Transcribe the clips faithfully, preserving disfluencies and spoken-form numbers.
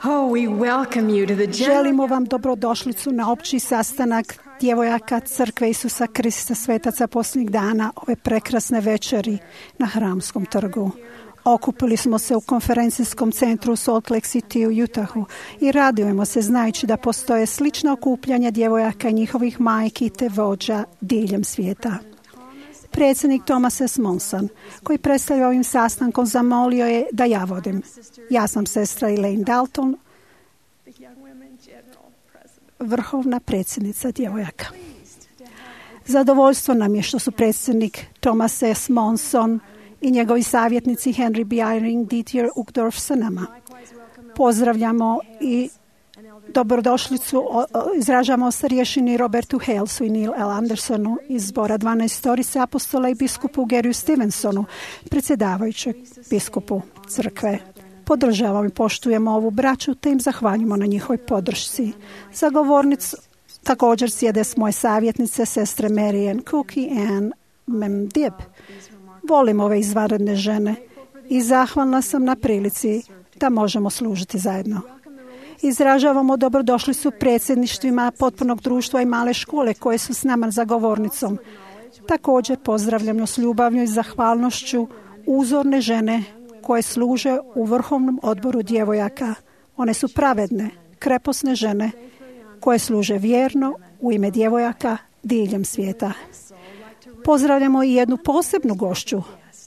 Oh, we welcome you to the general... Želimo vam dobrodošlicu na opći sastanak djevojaka Crkve Isusa Krista svetaca posljednjih dana ove prekrasne večeri na Hramskom trgu. Okupili smo se u konferencijskom centru u Salt Lake City u Utahu i radujemo se znajući da postoje slična okupljanja djevojaka i njihovih majki te vođa diljem svijeta. Predsjednik Thomas S. Monson, koji predstavlja ovim sastankom, zamolio je da ja vodim. Ja sam sestra Elaine Dalton, vrhovna predsjednica djevojaka. Zadovoljstvo nam je što su predsjednik Thomas S. Monson i njegovi savjetnici Henry B. Eyring, Dieter Uchtdorf sa nama. Pozdravljamo i dobrodošlicu izražamo starješini Robertu Halesu i Neil L. Andersonu iz zbora dvanaestorice apostola i biskupu Garyu Stevensonu, predsjedavajućeg biskupu crkve. Podržavamo i poštujemo ovu braću te im zahvaljujemo na njihovoj podršci. Za govornicu također sjede s moje savjetnice, sestre Marianne Cook i Anne Memdieb. Volim ove izvanredne žene i zahvalna sam na prilici da možemo služiti zajedno. Izražavamo dobrodošlicu predsjedništvima potpunog društva i male škole koje su s nama za govornicom. Također pozdravljamo s ljubavlju i zahvalnošću uzorne žene koje služe u vrhovnom odboru djevojaka. One su pravedne, kreposne žene koje služe vjerno u ime djevojaka diljem svijeta. Pozdravljamo i jednu posebnu gošću,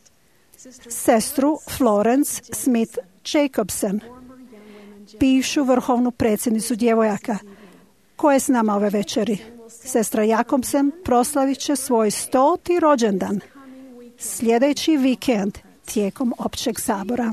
sestru Florence Smith Jacobson, bivšu vrhovnu predsjednicu djevojaka, koja je s nama ove večeri. Sestra Jakobsen proslavit će svoj stoti rođendan sljedeći vikend tijekom općeg sabora.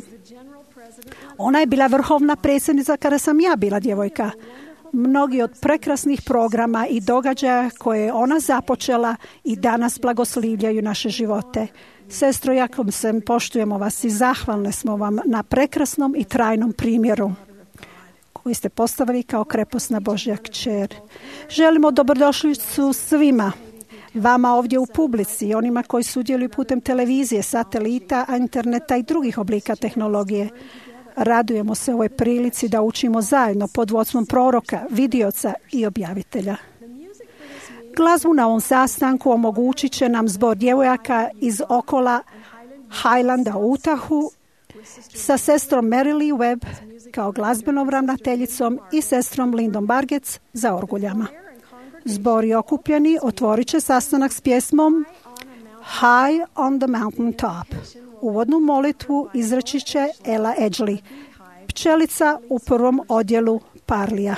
Ona je bila vrhovna predsjednica kada sam ja bila djevojka. Mnogi od prekrasnih programa i događaja koje je ona započela i danas blagoslivljaju naše živote. Sestro Jakobsen, poštujemo vas i zahvalne smo vam na prekrasnom i trajnom primjeru koji ste postavili kao kreposna Božja kćer. Želimo dobrodošlicu svima, vama ovdje u publici i onima koji sudjeluju putem televizije, satelita, interneta i drugih oblika tehnologije. Radujemo se ovoj prilici da učimo zajedno pod vodstvom proroka, vidioca i objavitelja. Glazbu na ovom sastanku omogućit će nam zbor djevojaka iz okola Highlanda u Utahu sa sestrom Mary Lee Webb kao glazbenom ravnateljicom i sestrom Lindom Bargec za orguljama. Zbori okupljeni otvorit će sastanak s pjesmom High on the Mountain Top. Uvodnu molitvu izreći će Ella Edgley, pčelica u prvom odjelu Parlija.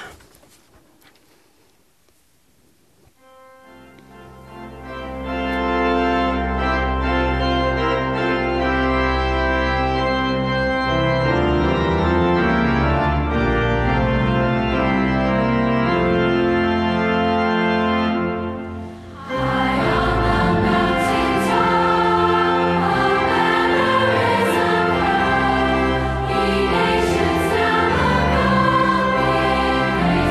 Nations now are coming.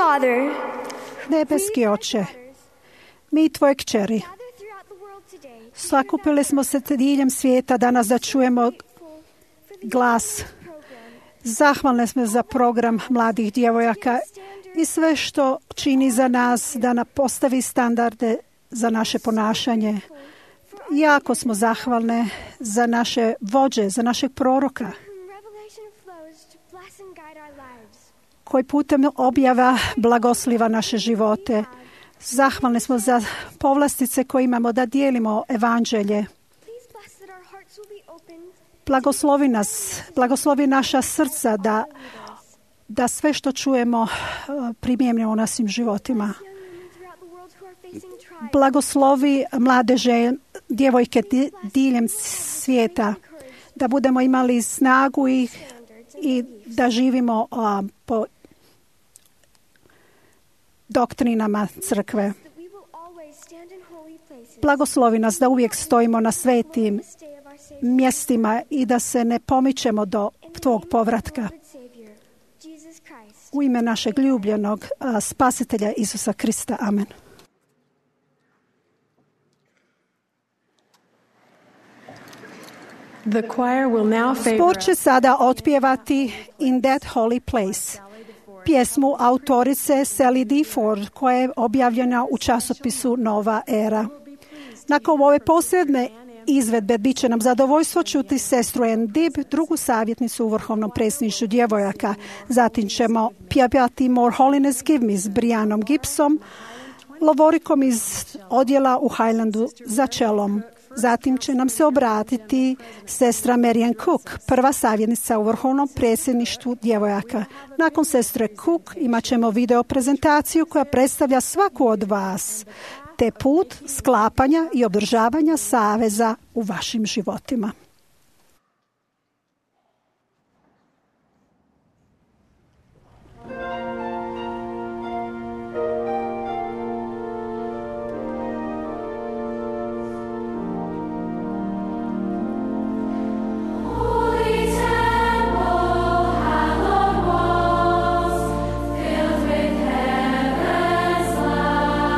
Father, Nebeski Oče, mi Tvoje kćeri, sakupili smo se diljem svijeta danas da čujemo glas. Zahvalne smo za program mladih djevojaka i sve što čini za nas da nam postavi standarde za naše ponašanje. Jako smo zahvalne za naše vođe, za našeg proroka, koji putem objava blagosliva naše živote. Zahvalni smo za povlastice koje imamo da dijelimo evanđelje. Blagoslovi nas, blagoslovi naša srca da, da sve što čujemo primijenimo u našim životima. Blagoslovi mladeže, djevojke diljem svijeta, da budemo imali snagu i, i da živimo a, po doktrinama crkve. Blagoslovi nas da uvijek stojimo na svetim mjestima i da se ne pomičemo do tvog povratka. U ime našeg ljubljenog a, spasitelja Isusa Krista. Amen. The choir will now favor Zbor će sada otpjevati In That Holy Place, pjesmu autorice Sally D. Ford, koja je objavljena u časopisu Nova Era. Nakon ove posebne izvedbe bit će nam zadovoljstvo čuti sestru Ann Dibb, drugu savjetnicu u Vrhovnom predsjedništvu djevojaka. Zatim ćemo pjevati More Holiness Give Me s Brianom Gibsom, lovorikom iz odjela u Highlandu za čelom. Zatim će nam se obratiti sestra Marian Cook, prva savjetnica u Vrhovnom predsjedništvu djevojaka. Nakon sestre Cook imat ćemo video prezentaciju koja predstavlja svaku od vas, te put sklapanja i održavanja saveza u vašim životima.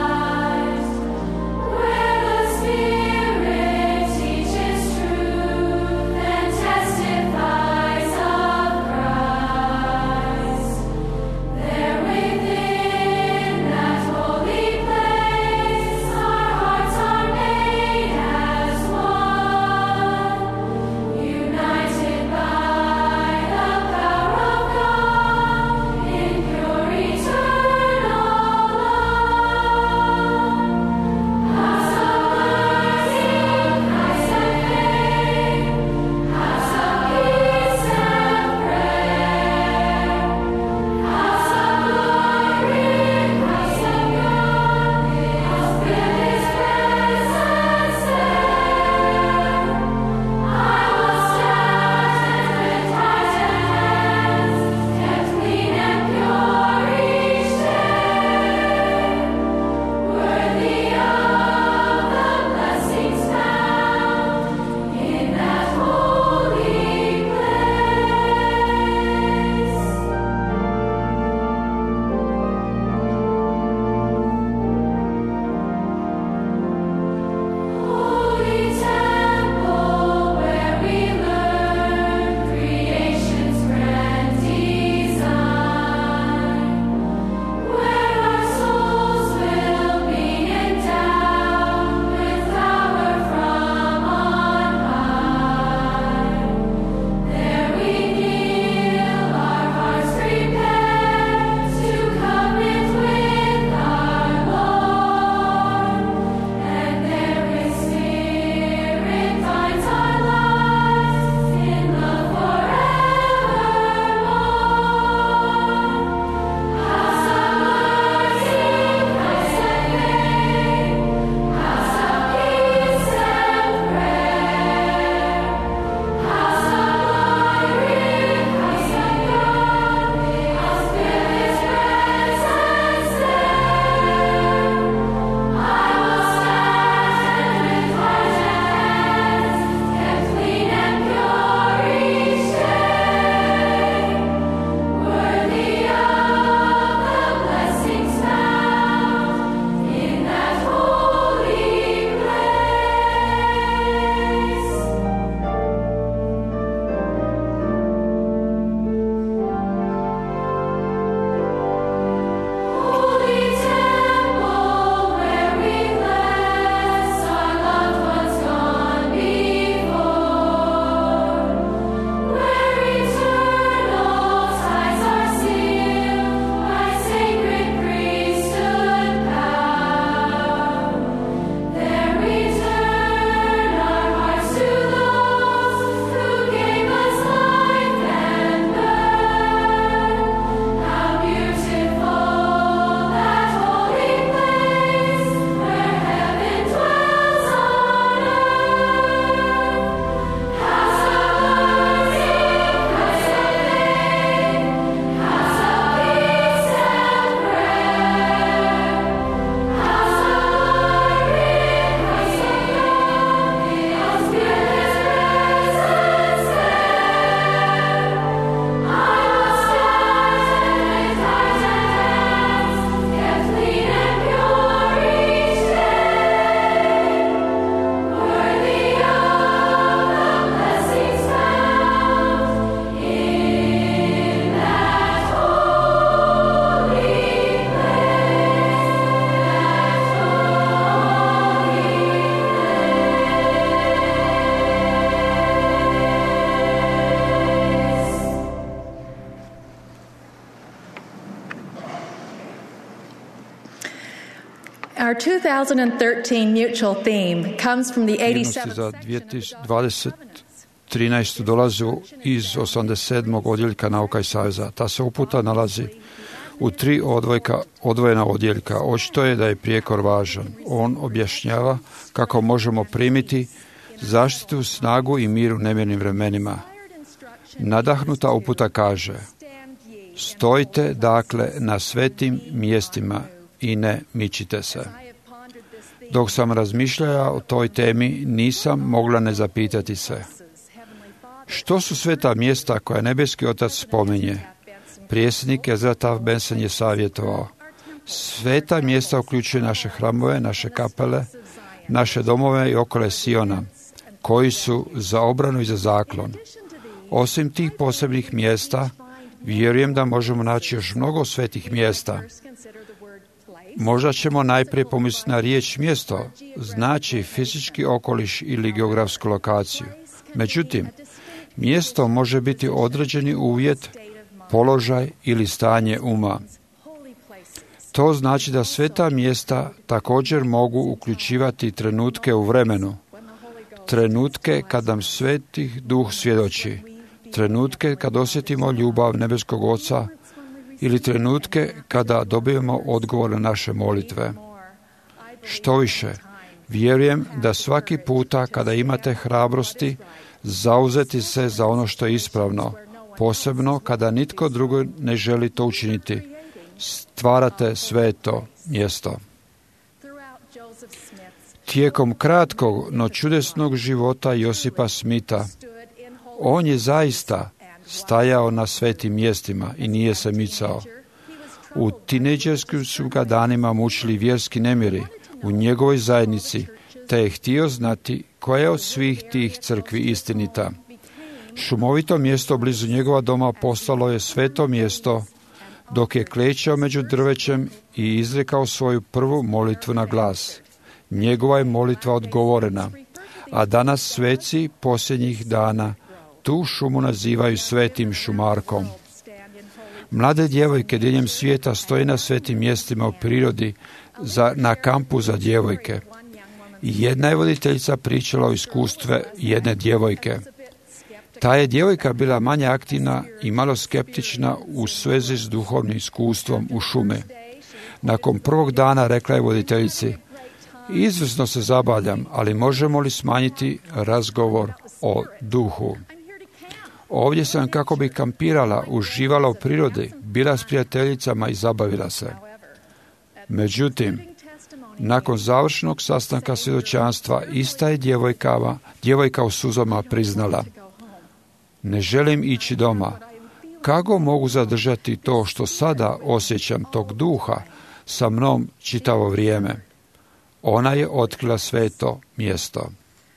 True. Our two thousand thirteen mutual theme comes from the Vrijednosti eighty-seventh za dvadeset trinaest dolazi iz osamdeset sedmog odjeljka Nauka i saveza. Ta se uputa nalazi u tri odvojka, odvojena odjeljka. Očito je da je prijekor važan. On objašnjava kako možemo primiti zaštitu, snagu i mir u nemirnim vremenima. Nadahnuta uputa kaže: stojite dakle na svetim mjestima i ne mičite se. Dok sam razmišljala o toj temi, nisam mogla ne zapitati se: što su sveta mjesta koja nebeski Otac spominje? Prijesnik Ezra Taft Benson je savjetovao: sveta mjesta uključuju naše hramove, naše kapele, naše domove i okole Siona, koji su za obranu i za zaklon. Osim tih posebnih mjesta, vjerujem da možemo naći još mnogo svetih mjesta. Možda ćemo najprije pomisliti na riječ mjesto, znači fizički okoliš ili geografsku lokaciju. Međutim, mjesto može biti određeni uvjet, položaj ili stanje uma. To znači da sveta mjesta također mogu uključivati trenutke u vremenu, trenutke kad nam Sveti Duh svjedoči, trenutke kad osjetimo ljubav nebeskog Oca ili trenutke kada dobijemo odgovor na naše molitve. Što više, vjerujem da svaki puta kada imate hrabrosti zauzeti se za ono što je ispravno, posebno kada nitko drugo ne želi to učiniti, stvarate sveto mjesto. Tijekom kratkog, no čudesnog života Josipa Smitha, on je zaista stajao na svetim mjestima i nije se micao. U tinejdžerskim su ga danima mučili vjerski nemiri u njegovoj zajednici, te je htio znati koja je od svih tih crkvi istinita. Šumovito mjesto blizu njegova doma postalo je sveto mjesto dok je klečao među drvećem i izrekao svoju prvu molitvu na glas. Njegova je molitva odgovorena, a danas sveci posljednjih dana tu šumu nazivaju svetim šumarkom. Mlade djevojke diljem svijeta stoje na svetim mjestima u prirodi za, na kampu za djevojke. Jedna je voditeljica pričala o iskustve jedne djevojke. Ta je djevojka bila manje aktivna i malo skeptična u svezi s duhovnim iskustvom u šume. Nakon prvog dana rekla je voditeljici: izvrsno se zabavljam, ali možemo li smanjiti razgovor o duhu? Ovdje sam kako bi kampirala, uživala u prirodi, bila s prijateljicama i zabavila se. Međutim, nakon završenog sastanka svjedočanstva, ista je djevojkava, djevojka u suzama priznala: ne želim ići doma. Kako mogu zadržati to što sada osjećam tog duha sa mnom čitavo vrijeme? Ona je otkrila sveto mjesto.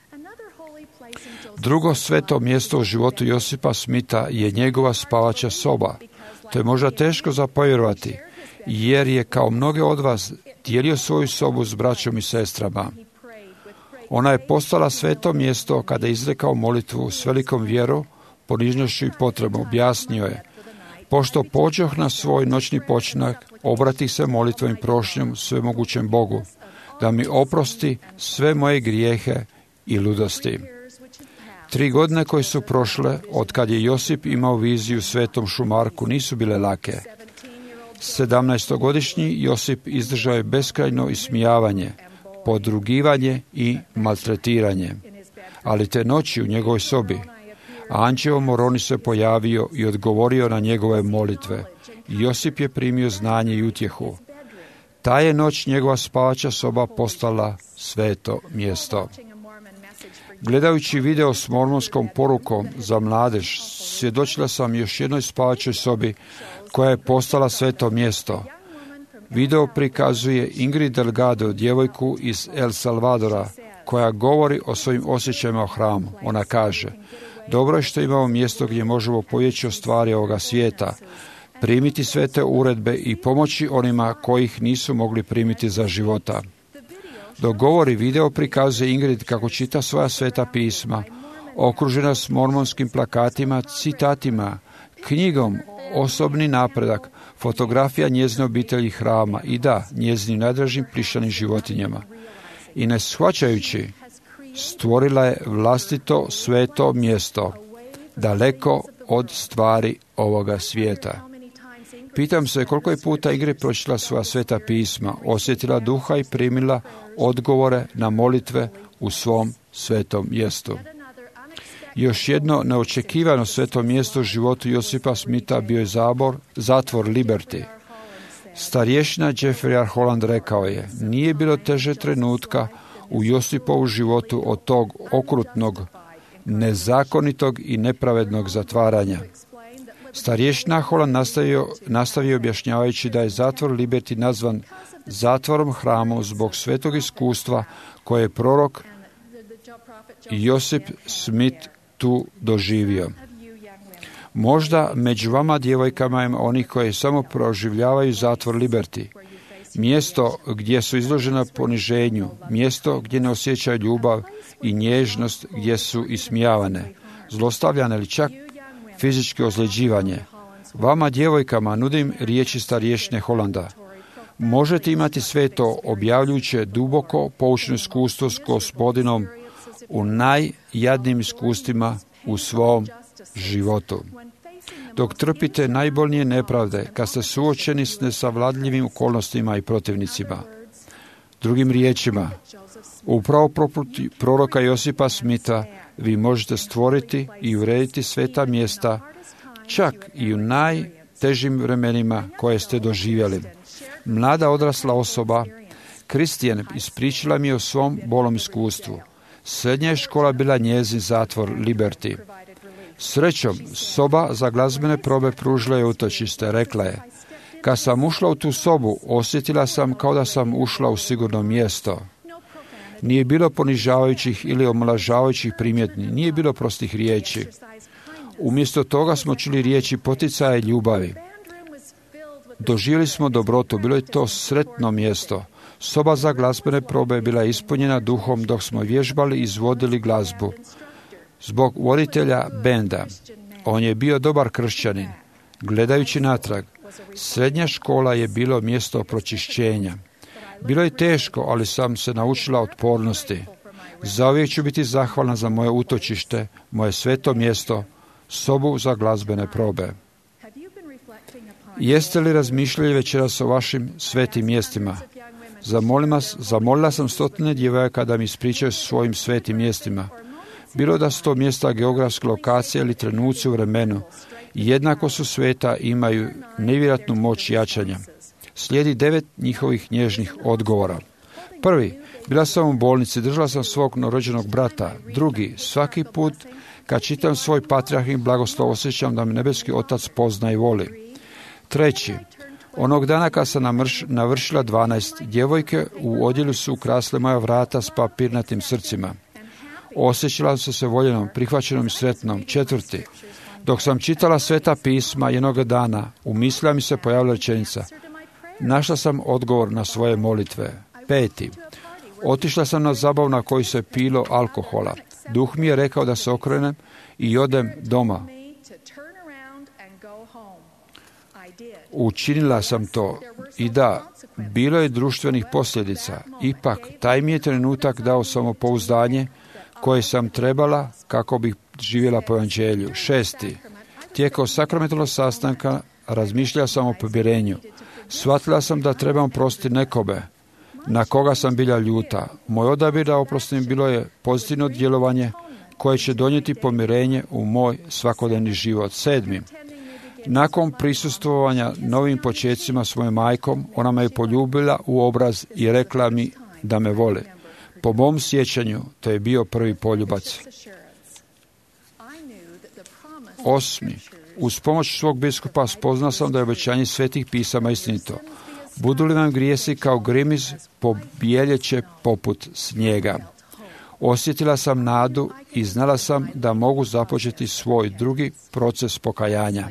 Drugo sveto mjesto u životu Josipa Smitha je njegova spavača soba. To je možda teško za povjerovati, jer je kao mnoge od vas dijelio svoju sobu s braćom i sestrama. Ona je postala sveto mjesto kada je izrekao molitvu s velikom vjerom, ponižnošću i potrebom. Objasnio je: pošto pođoh na svoj noćni počinak, obratih se molitvom i prošnjom svemogućem Bogu, da mi oprosti sve moje grijehe i ludosti. Tri godine koje su prošle, od kad je Josip imao viziju svetom šumarku, nisu bile lake. Sedamnaestogodišnji Josip izdržao je beskrajno ismijavanje, podrugivanje i maltretiranje. Ali te noći u njegovoj sobi anđeo Moroni se pojavio i odgovorio na njegove molitve. Josip je primio znanje i utjehu. Ta je noć njegova spavača soba postala sveto mjesto. Gledajući video s mormonskom porukom za mladež, svjedočila sam još jednoj spavačoj sobi koja je postala sveto mjesto. Video prikazuje Ingrid Delgado, djevojku iz El Salvadora, koja govori o svojim osjećajima o hramu. Ona kaže: dobro je što imamo mjesto gdje možemo povjeći o stvari ovoga svijeta, primiti svete uredbe i pomoći onima kojih nisu mogli primiti za života. Dok govori, video prikazuje Ingrid kako čita svoja sveta pisma, okružena s mormonskim plakatima, citatima, knjigom Osobni napredak, fotografija njezine obitelji hrama i da, njezinim najdražim plišanim životinjama. I ne shvaćajući, stvorila je vlastito sveto mjesto, daleko od stvari ovoga svijeta. Pitam se koliko je puta Ingrid pročitala svoja sveta pisma, osjetila duha i primila odgovore na molitve u svom svetom mjestu. Još jedno neočekivano sveto mjesto u životu Josipa Smitha bio je zabor, zatvor Liberty. Starješina Jeffrey R. Holland rekao je, nije bilo teže trenutka u Josipovu životu od tog okrutnog, nezakonitog i nepravednog zatvaranja. Starješina Holland nastavio, nastavio objašnjavajući da je zatvor Liberty nazvan zatvorom hramu zbog svetog iskustva koje je prorok Josip Smith tu doživio. Možda među vama djevojkama ima onih koji samo proživljavaju zatvor Liberty. Mjesto gdje su izložena poniženju, mjesto gdje ne osjećaju ljubav i nježnost, gdje su ismijavane, zlostavljane ili čak fizičko ozljeđivanje. Vama djevojkama nudim riječi starješine Holanda. Možete imati sve to objavljujuće duboko poučeno iskustvo s Gospodinom u najjadnijim iskustvima u svom životu. Dok trpite najbolnije nepravde, kad ste suočeni s nesavladljivim okolnostima i protivnicima. Drugim riječima, upravo poput proroka Josipa Smitha, vi možete stvoriti i urediti sveta mjesta, čak i u najtežim vremenima koje ste doživjeli. Mlada odrasla osoba, Kristijan, ispričala mi o svom bolnom iskustvu. Srednja je škola bila njezin zatvor Liberty. Srećom, soba za glazbene probe pružila je utočište, rekla je. Kad sam ušla u tu sobu, osjetila sam kao da sam ušla u sigurno mjesto. Nije bilo ponižavajućih ili omalažavajućih primjetni, nije bilo prostih riječi. Umjesto toga smo čuli riječi poticaja i ljubavi. Doživjeli smo dobrotu, bilo je to sretno mjesto. Soba za glazbene probe je bila ispunjena duhom dok smo vježbali i izvodili glazbu. Zbog voditelja benda, on je bio dobar kršćanin. Gledajući natrag, srednja škola je bilo mjesto pročišćenja. Bilo je teško, ali sam se naučila otpornosti. Zauvijek ću biti zahvalna za moje utočište, moje sveto mjesto, sobu za glazbene probe. Jeste li razmišljali večeras o vašim svetim mjestima? Zamolila, zamolila sam stotine djevojaka da mi ispričaju svojim svetim mjestima. Bilo da su to mjesta geografske lokacije ili trenuci u vremenu, jednako su sveta i imaju nevjerojatnu moć jačanja. Slijedi devet njihovih nježnih odgovora. Prvi, bila sam u bolnici, držala sam svog novorođenog brata. Drugi, svaki put kad čitam svoj patrijarhin blagoslov, osjećam da me nebeski otac pozna i voli. Treći, onog dana kad sam namrš, navršila dvanaest, djevojke u odjelu su ukrasile moja vrata s papirnatim srcima. Osjećala sam se voljenom, prihvaćenom i sretnom. Četvrti, dok sam čitala sveta pisma jednoga dana, u mislima mi se pojavila rečenica. Našla sam odgovor na svoje molitve. Peti, otišla sam na zabavu na kojoj se pilo alkohola. Duh mi je rekao da se okrenem i odem doma. Učinila sam to i da, bilo je društvenih posljedica. Ipak, taj mi je trenutak dao samopouzdanje koje sam trebala kako bih živjela po evanđelju. Šesti, tijekom sakramentalnog sastanka razmišljala sam o pomirenju. Shvatila sam da trebam prostiti nekome na koga sam bila ljuta. Moj odabir da oprostim bilo je pozitivno djelovanje koje će donijeti pomirenje u moj svakodnevni život. Sedmi, nakon prisustvovanja novim počecima s mojom majkom, ona me je poljubila u obraz i rekla mi da me voli. Po mom sjećanju, to je bio prvi poljubac. Osmi, uz pomoć svog biskupa spoznao sam da je obećanje svetih pisama istinito. Budu li vam grijesi kao grimiz, pobjeljeće poput snijega. Osjetila sam nadu i znala sam da mogu započeti svoj drugi proces pokajanja.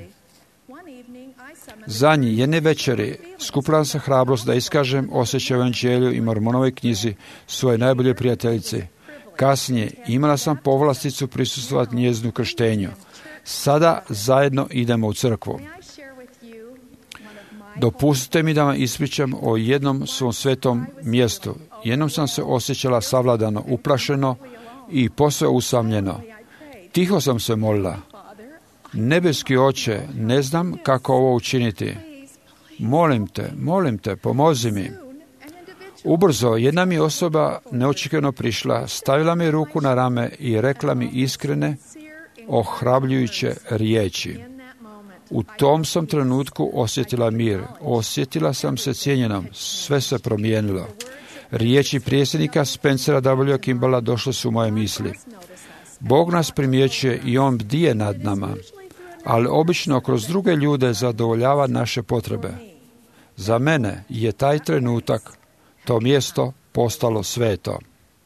Zadnji jedne večeri skupila sam hrabrost da iskažem osjećaj u evanđelju i Mormonovoj knjizi svoje najbolje prijateljice. Kasnije imala sam povlasticu prisustvovati njezinu krštenju. Sada zajedno idemo u crkvu. Dopustite mi da vam ispričam o jednom svom svetom mjestu. Jednom sam se osjećala savladano, uplašeno i posve usamljeno. Tiho sam se molila. Nebeski Oče, ne znam kako ovo učiniti. Molim te, molim te, pomozi mi. Ubrzo jedna mi osoba neočekivano prišla, stavila mi ruku na rame i rekla mi iskrene, ohrabrujuće riječi. U tom sam trenutku osjetila mir. Osjetila sam se cijenjenom. Sve se promijenilo. Riječi predsjednika Spencera W. Kimballa došle su u moje misli. Bog nas primjećuje i On bdije nad nama, ali obično kroz druge ljude zadovoljava naše potrebe. Za mene je taj trenutak, to mjesto, postalo sveto.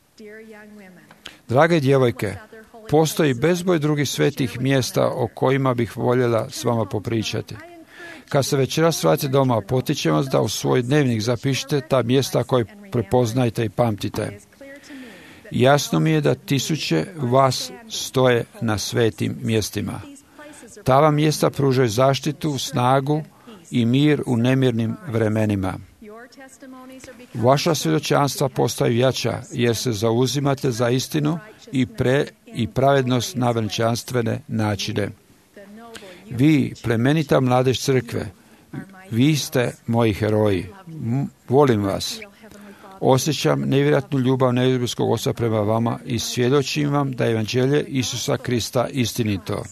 Drage djevojke, postoji bezbroj drugih svetih mjesta o kojima bih voljela s vama popričati. Kad se večeras vratite doma, potičem vas da u svoj dnevnik zapišite ta mjesta koje prepoznajte i pamtite. Jasno mi je da tisuće vas stoje na svetim mjestima. Ta vam mjesta pružaju zaštitu, snagu i mir u nemirnim vremenima. Vaša svjedočanstva postaju jača jer se zauzimate za istinu i, pre, i pravednost na veličanstvene načine. Vi, plemenita mladež crkve, vi ste moji heroji. M- volim vas. Osjećam nevjerojatnu ljubav nebeskog Oca prema vama i svjedočim vam da je evanđelje Isusa Krista istinito.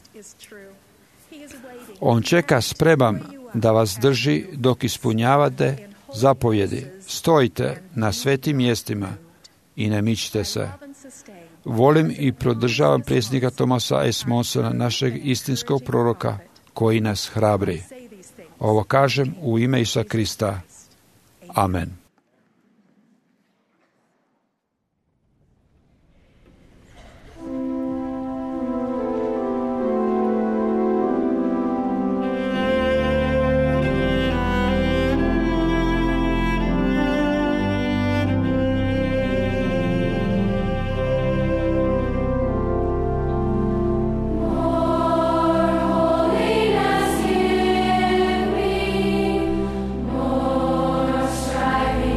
On čeka spreman da vas drži dok ispunjavate zapovjedi. Stojite na svetim mjestima i ne mičite se. Volim i podržavam predsjednika Thomasa S. Monsona, našeg istinskog proroka, koji nas hrabri. Ovo kažem u ime Isusa Krista. Amen. Striving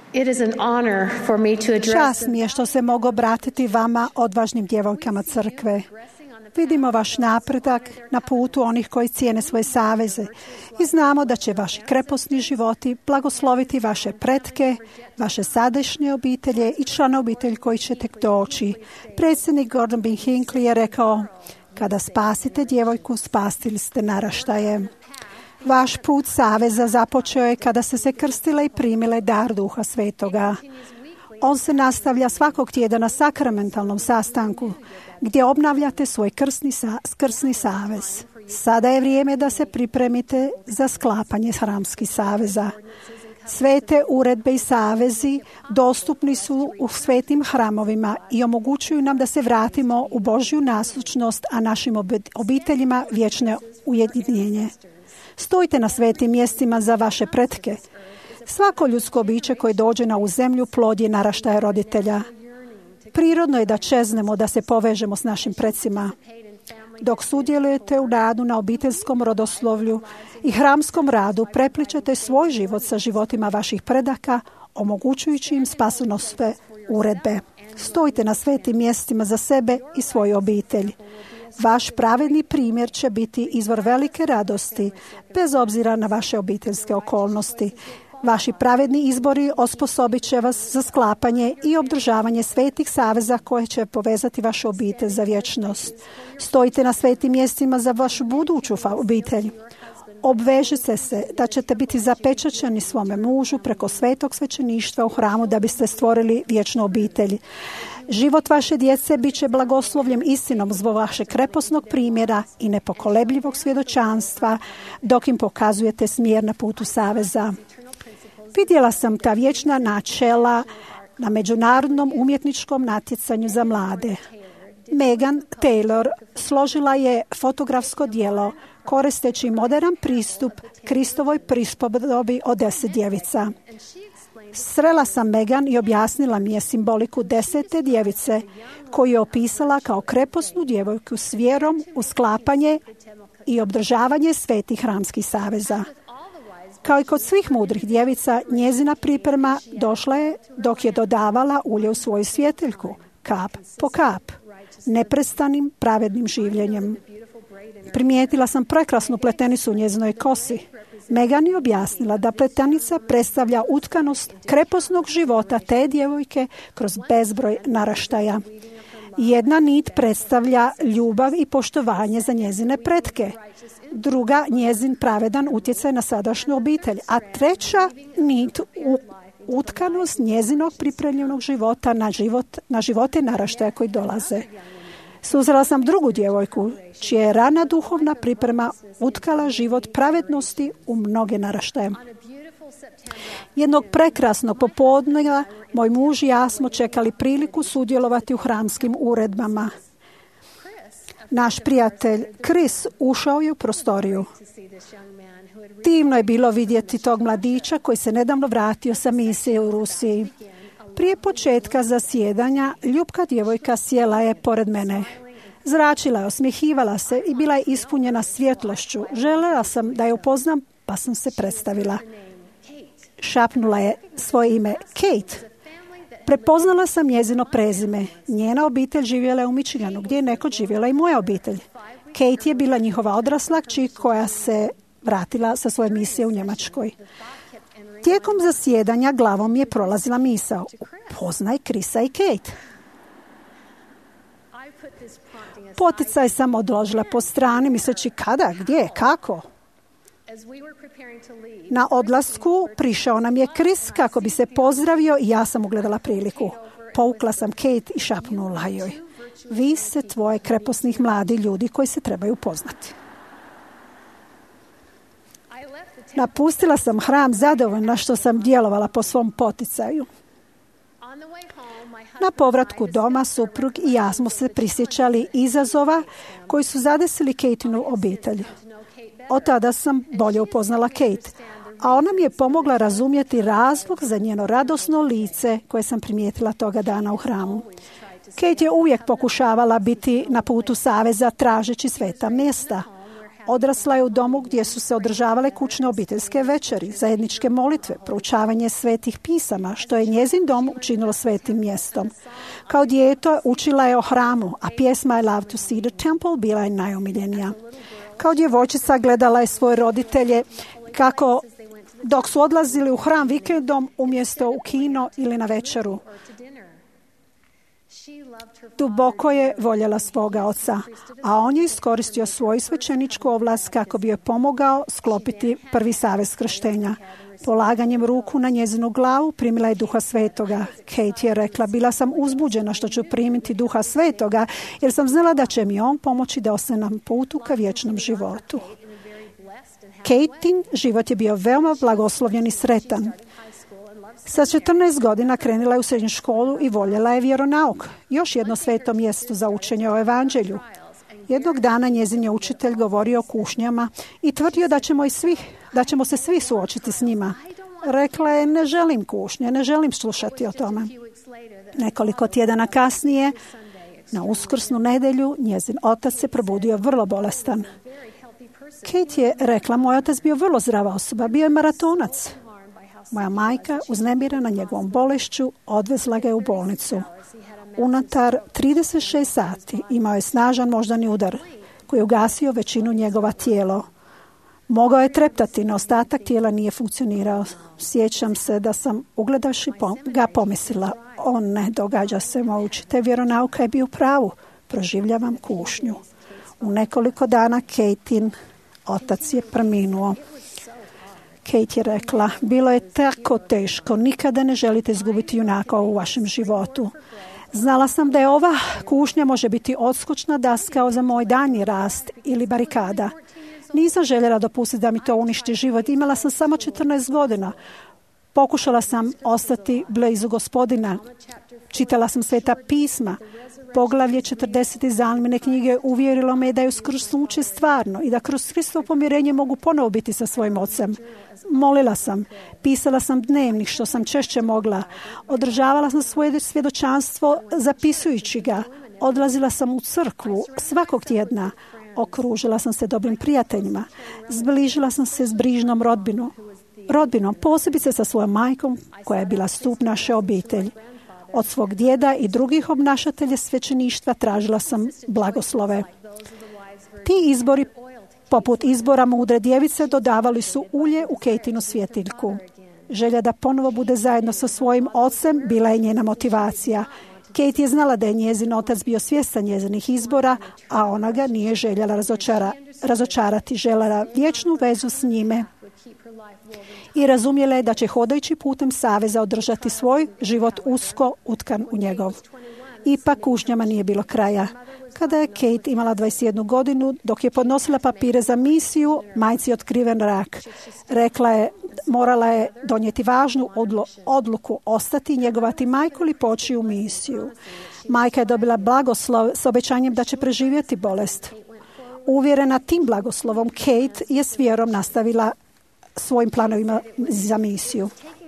It is an honor for me to address Čast mi je što se mogu obratiti vama, odvažnim djevojkama crkve. Vidimo vaš napredak na putu onih koji cijene svoje saveze i znamo da će vaši kreposni životi blagosloviti vaše pretke, vaše sadašnje obitelje i člana obitelji koji će tek doći. Predsjednik Gordon B. Hinckley je rekao: kada spasite djevojku, spasili ste naraštaje. Vaš put saveza započeo je kada ste se krstile i primile dar Duha Svetoga. On se nastavlja svakog tjedna na sakramentalnom sastanku gdje obnavljate svoj krsni, sa, krsni savez. Sada je vrijeme da se pripremite za sklapanje hramskih saveza. Svete uredbe i savezi dostupni su u svetim hramovima i omogućuju nam da se vratimo u Božju naslušnost, a našim obiteljima vječne ujedinjenje. Stojite na svetim mjestima za vaše pretke. Svako ljudsko biće koje dođe na ovu zemlju plod je naraštaja roditelja. Prirodno je da čeznemo, da se povežemo s našim predsima. Dok sudjelujete u radu na obiteljskom rodoslovlju i hramskom radu, prepličete svoj život sa životima vaših predaka, omogućujući im spasonosne uredbe. Stojite na svetim mjestima za sebe i svoju obitelj. Vaš pravedni primjer će biti izvor velike radosti, bez obzira na vaše obiteljske okolnosti. Vaši pravedni izbori osposobit će vas za sklapanje i održavanje svetih saveza koje će povezati vašu obitelj za vječnost. Stojite na svetim mjestima za vašu buduću obitelj. Obvežite se da ćete biti zapečaćeni svome mužu preko svetog svećeništva u hramu da biste stvorili vječnu obitelj. Život vaše djece bit će blagoslovljen istinom zbog vašeg kreposnog primjera i nepokolebljivog svjedočanstva dok im pokazujete smjer na putu saveza. Vidjela sam ta vječna načela na međunarodnom umjetničkom natjecanju za mlade. Megan Taylor složila je fotografsko djelo koristeći modern pristup Kristovoj prispodobi od deset djevica. Srela sam Megan i objasnila mi je simboliku desete djevice koju je opisala kao kreposnu djevojku s vjerom u sklapanje i održavanje svetih hramskih saveza. Kao i kod svih mudrih djevica, njezina priprema došla je dok je dodavala ulje u svoju svjetiljku, kap po kap, neprestanim pravednim življenjem. Primijetila sam prekrasnu pletenicu u njezinoj kosi. Megan je objasnila da pletenica predstavlja utkanost kreposnog života te djevojke kroz bezbroj naraštaja. Jedna nit predstavlja ljubav i poštovanje za njezine pretke, druga njezin pravedan utjecaj na sadašnju obitelj, a treća nit u utkanost njezinog pripremljenog života na, život, na živote naraštaja koji dolaze. Susrela sam drugu djevojku, čija je rana duhovna priprema utkala život pravednosti u mnoge naraštaje. Jednog prekrasnog popodneva moj muž i ja smo čekali priliku sudjelovati u hramskim uredbama. Naš prijatelj Chris ušao je u prostoriju. Divno je bilo vidjeti tog mladića koji se nedavno vratio sa misije u Rusiji. Prije početka zasjedanja ljubka djevojka sjela je pored mene. Zračila je, osmjehivala se i bila je ispunjena svjetlošću. Željela sam da je upoznam, pa sam se predstavila. Šapnula je svoje ime Kate. Prepoznala sam njezino prezime. Njena obitelj živjela je u Michiganu, gdje je nekad živjela i moja obitelj. Kate je bila njihova odrasla kći koja se vratila sa svoje misije u Njemačkoj. Tijekom zasjedanja glavom je prolazila misao: poznaj Krisa i Kate. Poticaj sam odložila po strani, misleći kada, gdje, kako. Na odlasku prišao nam je Chris kako bi se pozdravio i ja sam ugledala priliku. Povukla sam Kate i šapnula joj: vi ste tvoje kreposnih mladi ljudi koji se trebaju poznati. Napustila sam hram zadovoljna što sam djelovala po svom poticaju. Na povratku doma suprug i ja smo se prisjećali izazova koji su zadesili Katinu obitelj. Od tada sam bolje upoznala Kate, a ona mi je pomogla razumjeti razlog za njeno radosno lice koje sam primijetila toga dana u hramu. Kate je uvijek pokušavala biti na putu saveza tražeći sveta mjesta. Odrasla je u domu gdje su se održavale kućne obiteljske večeri, zajedničke molitve, proučavanje svetih pisama, što je njezin dom učinilo svetim mjestom. Kao dijete učila je o hramu, a pjesma I Love to See the Temple bila je najomiljenija. Kao djevojčica gledala je svoje roditelje kako dok su odlazili u hram vikendom umjesto u kino ili na večeru. Duboko je voljela svoga oca, a on je iskoristio svoju svećeničku ovlast kako bi joj pomogao sklopiti prvi savez krštenja. Polaganjem ruku na njezinu glavu primila je Duha Svetoga. Kate je rekla, bila sam uzbuđena što ću primiti Duha Svetoga, jer sam znala da će mi on pomoći da ostanem na putu ka vječnom životu. Katin život je bio veoma blagoslovljen i sretan. Sa četrnaest godina krenula je u srednju školu i voljela je vjeronauk, još jedno sveto mjesto za učenje o evanđelju. Jednog dana njezin je učitelj govorio o kušnjama i tvrdio da ćemo, i svi, da ćemo se svi suočiti s njima. Rekla je, ne želim kušnje, ne želim slušati o tome. Nekoliko tjedana kasnije, na uskrsnu nedjelju, njezin otac se probudio vrlo bolestan. Kate je rekla, moj otac bio vrlo zdrava osoba, bio je maratonac. Moja majka, uznemirena njegovom bolešću, odvezla ga je u bolnicu. Unutar trideset šest sati imao je snažan moždani udar koji je ugasio većinu njegova tijela. Mogao je treptati, no ostatak tijela nije funkcionirao. Sjećam se da sam, ugledavši ga, pomislila, on ne događa se, moj učitelj vjeronauka je bio u pravu, proživljavam kušnju. U nekoliko dana Katin otac je preminuo. Kate je rekla, bilo je tako teško, nikada ne želite izgubiti junaka u vašem životu. Znala sam da je ova kušnja može biti odskočna daska za moj daljnji rast ili barikada. Nisam željela dopustiti da mi to uništi život. Imala sam samo četrnaest godina. Pokušala sam ostati blizu Gospodina. Čitala sam sveta pisma. Poglavlje četrdeset iz Almine knjige uvjerilo me da je uskrsnuće stvarno i da kroz Kristovo pomirenje mogu ponovo biti sa svojim ocem. Molila sam, pisala sam dnevnik što sam češće mogla, održavala sam svoje svjedočanstvo zapisujući ga, odlazila sam u crkvu svakog tjedna, okružila sam se dobrim prijateljima, zbližila sam se s brižnom rodbinom, rodbinom, posebice sa svojom majkom koja je bila stup naše obitelji. Od svog djeda i drugih obnašatelja svećeništva tražila sam blagoslove. Ti izbori, poput izbora mudre djevice, dodavali su ulje u Katinu svjetiljku. Želja da ponovo bude zajedno sa svojim ocem bila je njena motivacija. Kate je znala da je njezin otac bio svjestan njezinih izbora, a ona ga nije željela razočara, razočarati. Željela vječnu vezu s njime. I razumjela je da će hodajući putem saveza održati svoj život usko utkan u njegov. Ipak kušnjama nije bilo kraja. Kada je Kate imala dvadeset jednu godinu, dok je podnosila papire za misiju, majci je otkriven rak. Rekla je, morala je donijeti važnu odlo, odluku ostati, njegovati majku ili poći u misiju. Majka je dobila blagoslov s obećanjem da će preživjeti bolest. Uvjerena tim blagoslovom, Kate je s vjerom nastavila svojim planovima za misiju.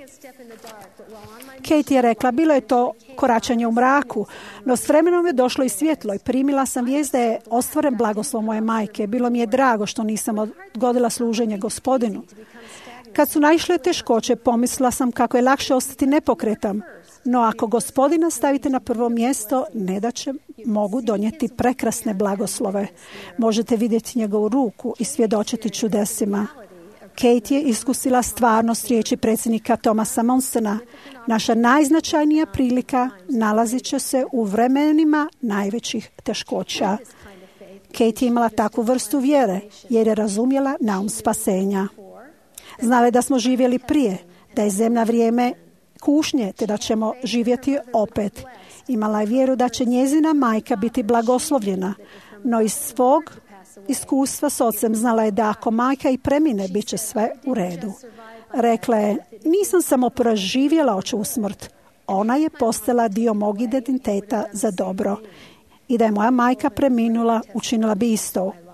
Kate je rekla, bilo je to koračanje u mraku, no s vremenom je došlo i svjetlo i primila sam vijest da je ostvaren blagoslov moje majke. Bilo mi je drago što nisam odgodila služenje Gospodinu. Kad su naišle teškoće, pomislila sam kako je lakše ostati nepokretan, no ako Gospodina stavite na prvo mjesto, ne da će mogu donijeti prekrasne blagoslove. Možete vidjeti njegovu ruku i svjedočiti čudesima. Kate je iskusila stvarnost riječi predsjednika Thomasa Monsona. Naša najznačajnija prilika nalazit će se u vremenima najvećih teškoća. Kate je imala takvu vrstu vjere jer je razumjela naum spasenja. Znala je da smo živjeli prije, da je zemlja vrijeme kušnje, te da ćemo živjeti opet. Imala je vjeru da će njezina majka biti blagoslovljena, no iz svog iskustva s ocem znala je da ako majka i premine, bit će sve u redu. Rekla je, nisam samo proživjela očevu smrt, ona je postala dio mog identiteta za dobro. I da je moja majka preminula, učinila bi isto.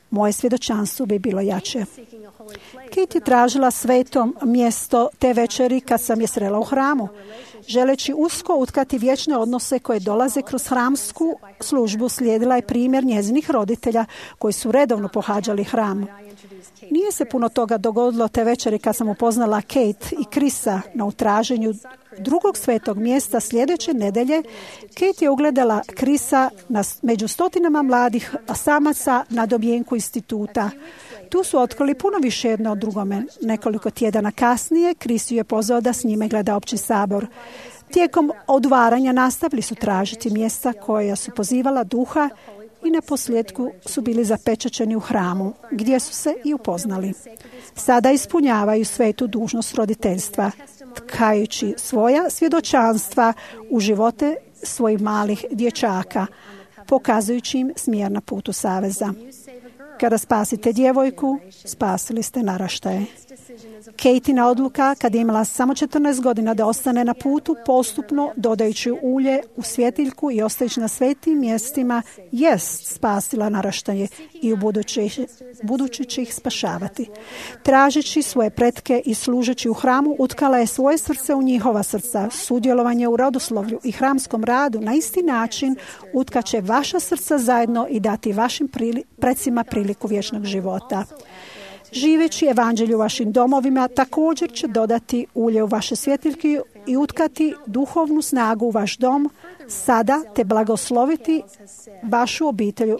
moje svjedočanstvo bi bilo jače. Kate je tražila sveto mjesto te večeri kad sam je srela u hramu, želeći usko utkati vječne odnose koje dolaze kroz hramsku službu. Slijedila je primjer njezinih roditelja koji su redovno pohađali hram. Nije se puno toga dogodilo te večeri kad sam upoznala Kate i Krisa na utraženju drugog svetog mjesta. Sljedeće nedelje Kate je ugledala Krisa na, među stotinama mladih samaca na domjenku instituta. Tu su otkrili puno više jedno od drugome. Nekoliko tjedana kasnije Kris ju je pozvao da s njime gleda opći sabor. Tijekom odvaranja nastavili su tražiti mjesta koja su pozivala duha i na posljedku su bili zapečaćeni u hramu, gdje su se i upoznali. Sada ispunjavaju svetu dužnost roditeljstva, tkajući svoja svjedočanstva u živote svojih malih dječaka, pokazujući im smjer na putu saveza. Kada spasite djevojku, spasili ste naraštaje. Kejtina odluka, kad je imala samo četrnaest godina da ostane na putu, postupno dodajući ulje u svjetiljku i ostajući na svetim mjestima, jest spasila naraštaje i u budući, budući će ih spašavati. Tražeći svoje pretke i služeći u hramu, utkala je svoje srce u njihova srca. Sudjelovanje u rodoslovlju i hramskom radu na isti način utkaće vaša srca zajedno i dati vašim prili, predsima priliku vječnog života. Živeći evanđelju u vašim domovima također će dodati ulje u vaše svjetiljke i utkati duhovnu snagu u vaš dom sada, te blagosloviti vašu obitelju,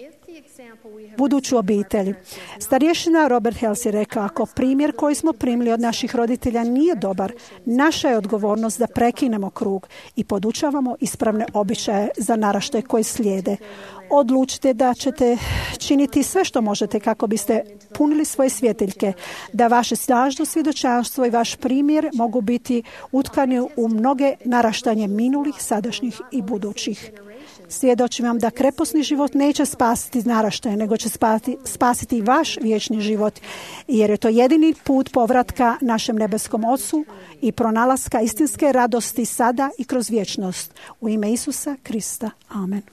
buduću obitelj. Starješina Robert Hales je rekao, ako primjer koji smo primili od naših roditelja nije dobar, naša je odgovornost da prekinemo krug i podučavamo ispravne običaje za naraštaje koji slijede. Odlučite da ćete činiti sve što možete kako biste punili svoje svjetiljke, da vaše snažno svjedočanstvo i vaš primjer mogu biti utkani u mnoge naraštanje minulih, sadašnjih i budućih. Svjedočim vam da kreposni život neće spasiti naraštaje, nego će spasiti, spasiti vaš vječni život, jer je to jedini put povratka našem nebeskom Ocu i pronalaska istinske radosti sada i kroz vječnost. U ime Isusa Krista. Amen.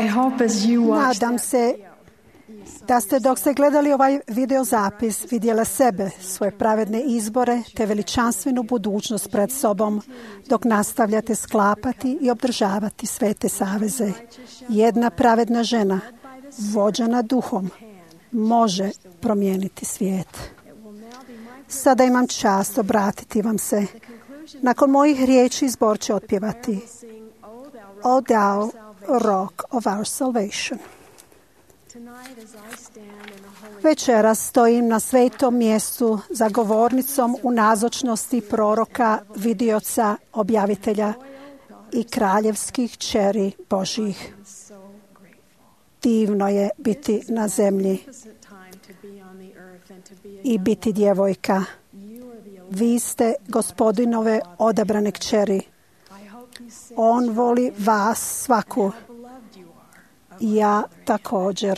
I hope as you watch Nadam se da ste dok ste gledali ovaj video zapis vidjeli sebe, svoje pravedne izbore te veličanstvenu budućnost pred sobom dok nastavljate sklapati i obdržavati svete saveze. Jedna pravedna žena, vođena duhom, može promijeniti svijet. Sada imam čast obratiti vam se. Nakon mojih riječi zbor će otpjevati O thou rock of our salvation. Večeras stojim na svetom mjestu za govornicom u nazočnosti proroka, vidioca, objavitelja i kraljevskih kćeri Božjih. Divno je biti na zemlji i biti djevojka. Vi ste Gospodinove odabrane kćeri. On voli vas svaku. Ja također.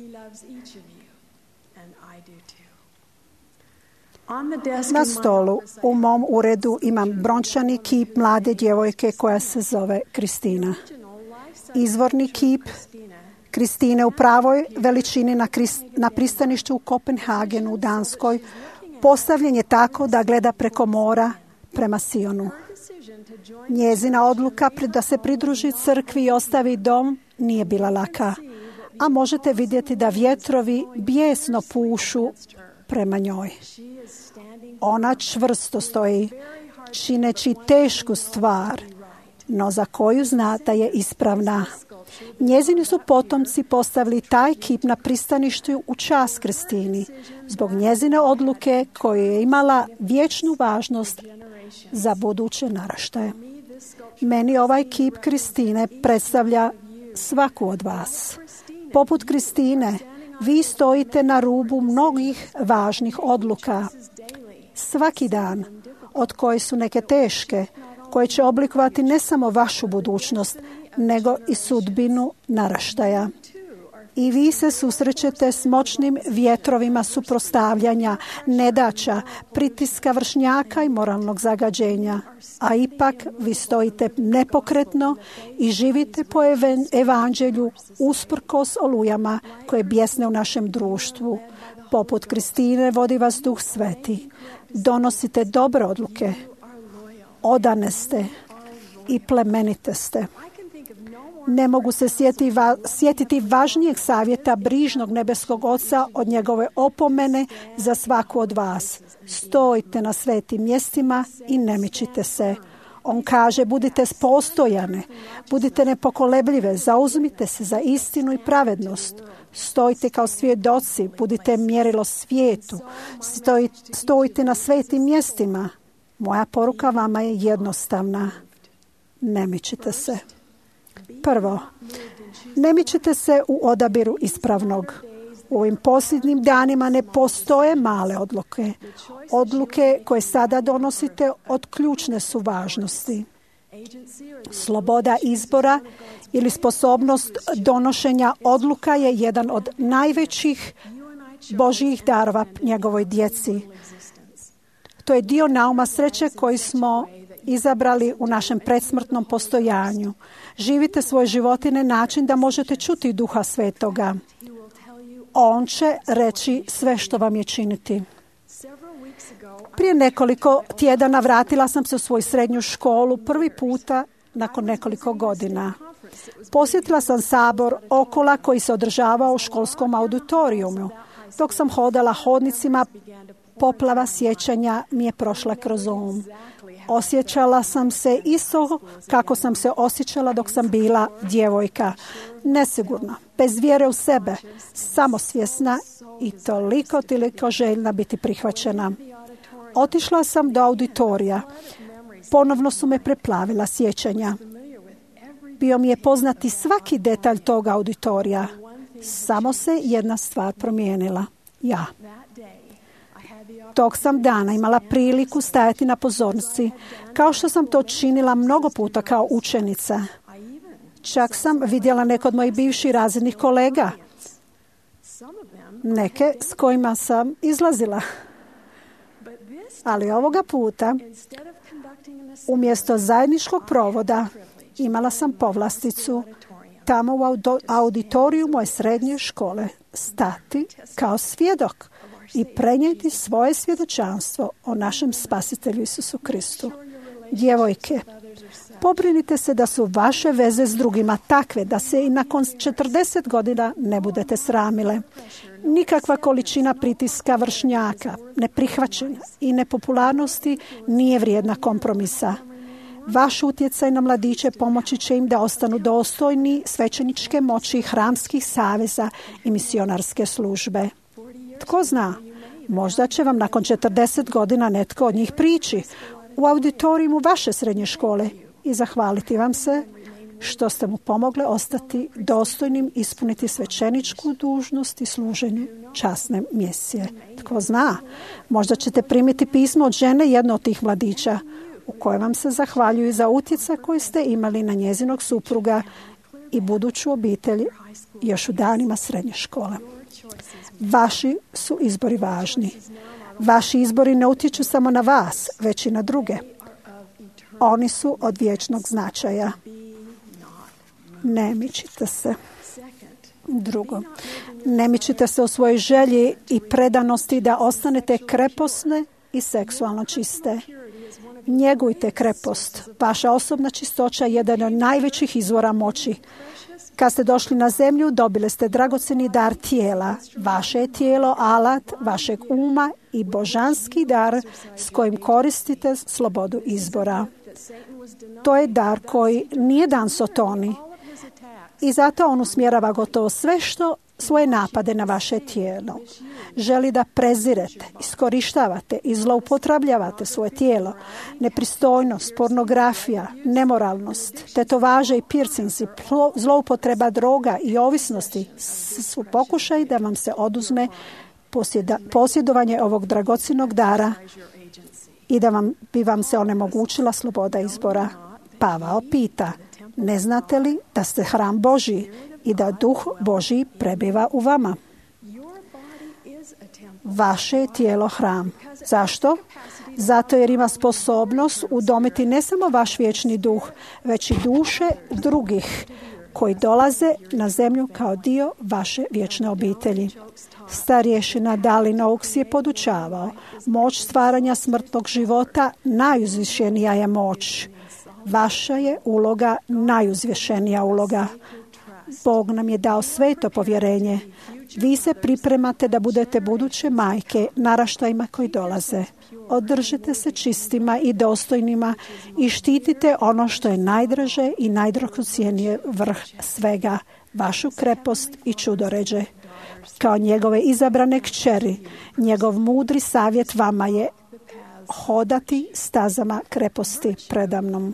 Na stolu u mom uredu imam brončani kip mlade djevojke koja se zove Kristina. Izvorni kip Kristine u pravoj veličini na, krist, na pristaništu u Kopenhagenu u Danskoj postavljen je tako da gleda preko mora prema Sionu. Njezina odluka da se pridruži crkvi i ostavi dom nije bila laka, a možete vidjeti da vjetrovi bijesno pušu prema njoj. Ona čvrsto stoji, čineći tešku stvar, no za koju zna da je ispravna. Njezini su potomci postavili taj kip na pristaništu u čast Kristini, zbog njezine odluke koju je imala vječnu važnost za buduće naraštaje. Meni ovaj kip Kristine predstavlja svaku od vas. Poput Kristine, vi stojite na rubu mnogih važnih odluka. Svaki dan, od koje su neke teške, koje će oblikovati ne samo vašu budućnost, nego i sudbinu naraštaja. I vi se susrećete s moćnim vjetrovima suprotstavljanja, nedaća, pritiska vršnjaka i moralnog zagađenja. A ipak vi stojite nepokretno i živite po evanđelju usprkos olujama koje bjesne u našem društvu. Poput Kristine vodi vas Duh Sveti. Donosite dobre odluke. Odane ste i plemenite ste. Ne mogu se sjetiti, va, sjetiti važnijeg savjeta brižnog nebeskog Oca od njegove opomene za svaku od vas. Stojite na svetim mjestima i ne mičite se. On kaže, budite postojane, budite nepokolebljive, zauzmite se za istinu i pravednost. Stojite kao svjedoci, budite mjerilo svijetu, Stoj, stojite na svetim mjestima. Moja poruka vama je jednostavna. Ne mičite se. Prvo, ne mičite se u odabiru ispravnog. U ovim posljednjim danima ne postoje male odluke. Odluke koje sada donosite od ključne su važnosti. Sloboda izbora ili sposobnost donošenja odluka je jedan od najvećih Božjih darova njegovoj djeci. To je dio nauma sreće koji smo izabrali u našem predsmrtnom postojanju. Živite svoje živote na način da možete čuti Duha Svetoga. On će reći sve što vam je činiti. Prije nekoliko tjedana vratila sam se u svoju srednju školu prvi puta nakon nekoliko godina. Posjetila sam sabor Okola koji se održavao u školskom auditorijumu. Dok sam hodala hodnicima, poplava sjećanja mi je prošla kroz um. Osjećala sam se isto kako sam se osjećala dok sam bila djevojka. Nesigurna, bez vjere u sebe, samosvjesna i toliko, toliko željna biti prihvaćena. Otišla sam do auditorija. Ponovno su me preplavila sjećanja. Bio mi je poznati svaki detalj tog auditorija. Samo se jedna stvar promijenila. Ja. Tog sam dana imala priliku stajati na pozornici, kao što sam to činila mnogo puta kao učenica. Čak sam vidjela neke od mojih bivših razrednih kolega. Neke s kojima sam izlazila. Ali ovoga puta, umjesto zajedničkog provoda, imala sam povlasticu tamo u auditoriju moje srednje škole stati kao svjedok i prenijeti svoje svjedočanstvo o našem Spasitelju Isusu Kristu. Djevojke, pobrinite se da su vaše veze s drugima takve da se i nakon četrdeset godina ne budete sramile. Nikakva količina pritiska vršnjaka, neprihvaćenja i nepopularnosti nije vrijedna kompromisa. Vaš utjecaj na mladiće pomoći će im da ostanu dostojni svećeničke moći hramskih saveza i misionarske službe. Tko zna, možda će vam nakon četrdeset godina netko od njih prići u auditorijumu vaše srednje škole i zahvaliti vam se što ste mu pomogle ostati dostojnim, ispuniti svećeničku dužnost i služenju časne misije. Tko zna, možda ćete primiti pismo od žene jedne od tih mladića u kojem vam se zahvaljuju za utjecaj koji ste imali na njezinog supruga i buduću obitelj još u danima srednje škole. Vaši su izbori važni. Vaši izbori ne utječu samo na vas, već i na druge. Oni su od vječnog značaja. Ne mičite se. Drugo, ne mičite se o svojoj želji i predanosti da ostanete kreposne i seksualno čiste. Njegujte krepost. Vaša osobna čistoća je jedan od najvećih izvora moći. Kad ste došli na zemlju, dobili ste dragocjeni dar tijela. Vaše je tijelo alat vašeg uma i božanski dar s kojim koristite slobodu izbora. To je dar koji nije dan Sotoni. I zato on usmjerava gotovo sve što svoje napade na vaše tijelo. Želi da prezirete, iskorištavate i zloupotrebljavate svoje tijelo. Nepristojnost, pornografija, nemoralnost, tetovaže i piercingsi, zloupotreba droga i ovisnosti su pokušaj da vam se oduzme posjedovanje ovog dragocjenog dara i da vam, bi vam se onemogućila sloboda izbora. Pavao pita, ne znate li da ste hram Božji i da duh Božji prebiva u vama? Vaše je tijelo hram. Zašto? Zato jer ima sposobnost udomiti ne samo vaš vječni duh, već i duše drugih koji dolaze na zemlju kao dio vaše vječne obitelji. Starješina Dalin Oaks je podučavao, moć stvaranja smrtnog života najuzvišenija je moć. Vaša je uloga najuzvišenija uloga. Bog nam je dao sveto povjerenje. Vi se pripremate da budete buduće majke naraštajima koji dolaze. Održite se čistima i dostojnima i štitite ono što je najdraže i najdragocjenije vrh svega, vašu krepost i čudoređe. Kao njegove izabrane kćeri, njegov mudri savjet vama je hodati stazama kreposti predamnom.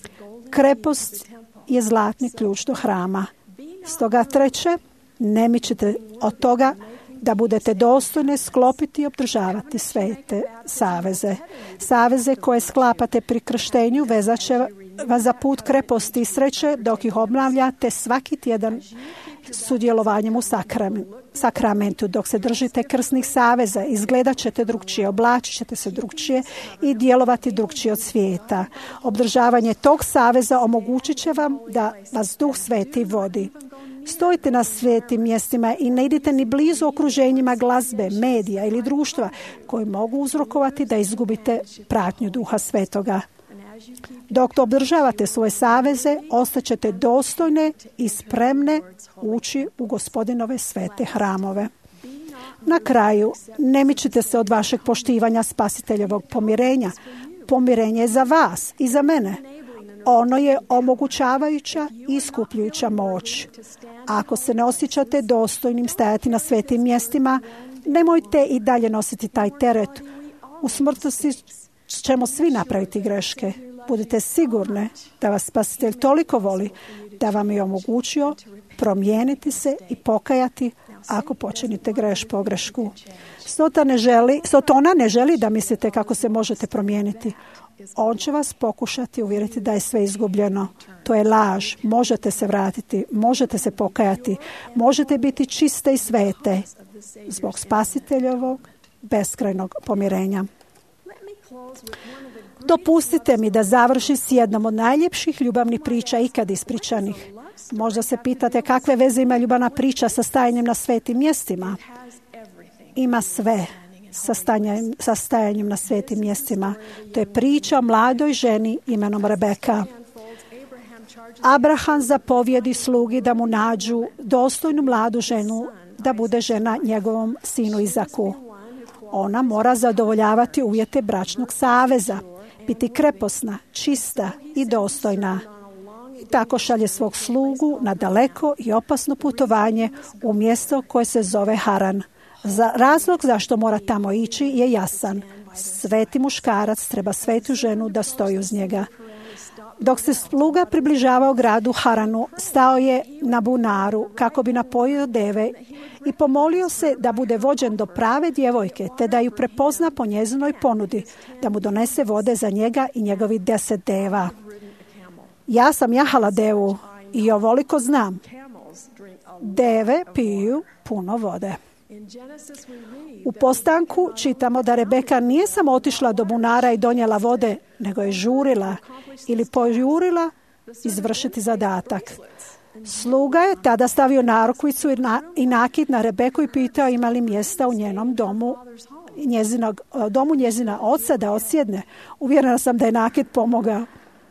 Krepost je zlatni ključ do hrama. Stoga treće, ne mičite od toga da budete dostojne sklopiti i obdržavati svete saveze. Saveze koje sklapate pri krštenju vezat će vas za put kreposti i sreće dok ih obnavljate svaki tjedan sudjelovanjem u sakramentu. Dok se držite krsnih saveza, izgledat ćete drugčije, oblačit ćete se drugčije i djelovati drugčije od svijeta. Obdržavanje tog saveza omogućit će vam da vas Duh Sveti vodi. Stojite na svetim mjestima i ne idite ni blizu okruženjima glazbe, medija ili društva koji mogu uzrokovati da izgubite pratnju Duha Svetoga. Dok obdržavate svoje saveze, ostaćete dostojne i spremne ući u Gospodinove svete hramove. Na kraju, ne mičite se od vašeg poštivanja Spasiteljevog pomirenja. Pomirenje je za vas i za mene. Ono je omogućavajuća i iskupljujuća moć. Ako se ne osjećate dostojnim stajati na svetim mjestima, nemojte i dalje nositi taj teret. U smrtnosti ćemo svi napraviti greške. Budite sigurne da vas Spasitelj toliko voli da vam je omogućio promijeniti se i pokajati ako počinite greš pogrešku. Sotona ne želi, Sotona ne želi da mislite kako se možete promijeniti. On će vas pokušati uvjeriti da je sve izgubljeno. To je laž. Možete se vratiti, možete se pokajati, možete biti čiste i svete zbog Spasiteljevog beskrajnog pomirenja. Dopustite mi da završim s jednom od najljepših ljubavnih priča ikad ispričanih. Možda se pitate kakve veze ima ljubavna priča sa stajanjem na svetim mjestima. Ima sve sa stajanjem, sa stajanjem na svetim mjestima. To je priča o mladoj ženi imenom Rebeka. Abraham zapovjedi slugi da mu nađu dostojnu mladu ženu da bude žena njegovom sinu Izaku. Ona mora zadovoljavati uvjete bračnog saveza, biti kreposna, čista i dostojna. I tako šalje svog slugu na daleko i opasno putovanje u mjesto koje se zove Haran. Za razlog zašto mora tamo ići je jasan. Sveti muškarac treba svetu ženu da stoji uz njega. Dok se sluga približavao gradu Haranu, stao je na bunaru kako bi napojio deve i pomolio se da bude vođen do prave djevojke, te da ju prepozna po njezinoj ponudi, da mu donese vode za njega i njegovi deset deva. Ja sam jahala devu i ovoliko znam. Deve piju puno vode. U postanku čitamo da Rebeka nije samo otišla do bunara i donijela vode, nego je žurila ili pojurila izvršiti zadatak. Sluga je tada stavio narukvicu i nakit na Rebeku i pitao ima li mjesta u njenom domu, njezinog, domu njezina oca da odsjedne. Uvjerena sam da je nakit pomogao.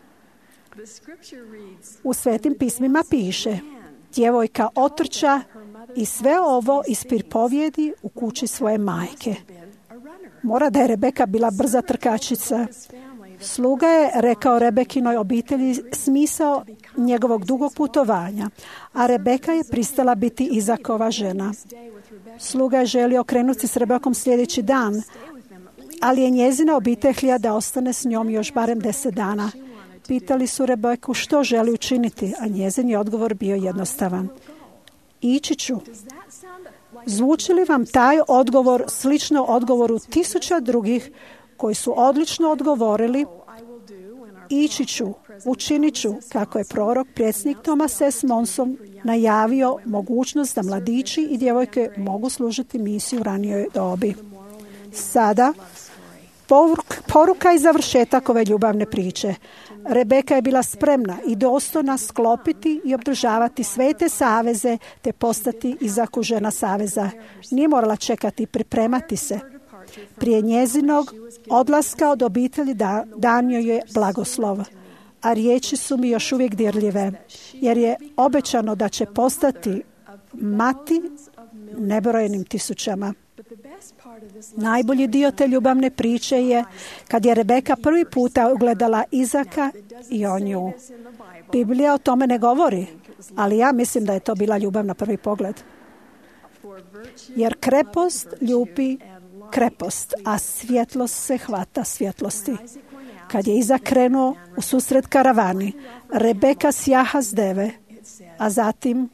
U svetim pismima piše: djevojka otrča i sve ovo iz pripovjedi u kući svoje majke. Mora da je Rebeka bila brza trkačica. Sluga je rekao Rebekinoj obitelji smisao njegovog dugog putovanja, a Rebeka je pristala biti Izakova žena. Sluga je želio okrenuti s Rebekom sljedeći dan, ali je njezina obitelj htjela da ostane s njom još barem deset dana. Pitali su Rebeku što želi učiniti, a njezin je odgovor bio jednostavan. Ići ću. Zvuči li vam taj odgovor slično odgovoru tisuća drugih koji su odlično odgovorili? Ići ću, učinit ću, kako je prorok predsjednik Thomas S. Monson najavio mogućnost da mladići i djevojke mogu služiti misiju u ranijoj dobi. Sada, poruka i završetak ove ljubavne priče. Rebeka je bila spremna i dostojna sklopiti i održavati svete saveze te postati Izaku žena saveza. Nije morala čekati i pripremati se. Prije njezinog odlaska od obitelji da, dan joj je blagoslov, a riječi su mi još uvijek dirljive, jer je obećano da će postati mati nebrojenim tisućama. Najbolji dio te ljubavne priče je kad je Rebeka prvi puta ugledala Izaka i on nju. Biblija o tome ne govori, ali ja mislim da je to bila ljubav na prvi pogled. Jer krepost ljubi krepost, a svjetlost se hvata svjetlosti. Kad je Izak krenuo u susret karavani, Rebeka sjaha s deve, a zatim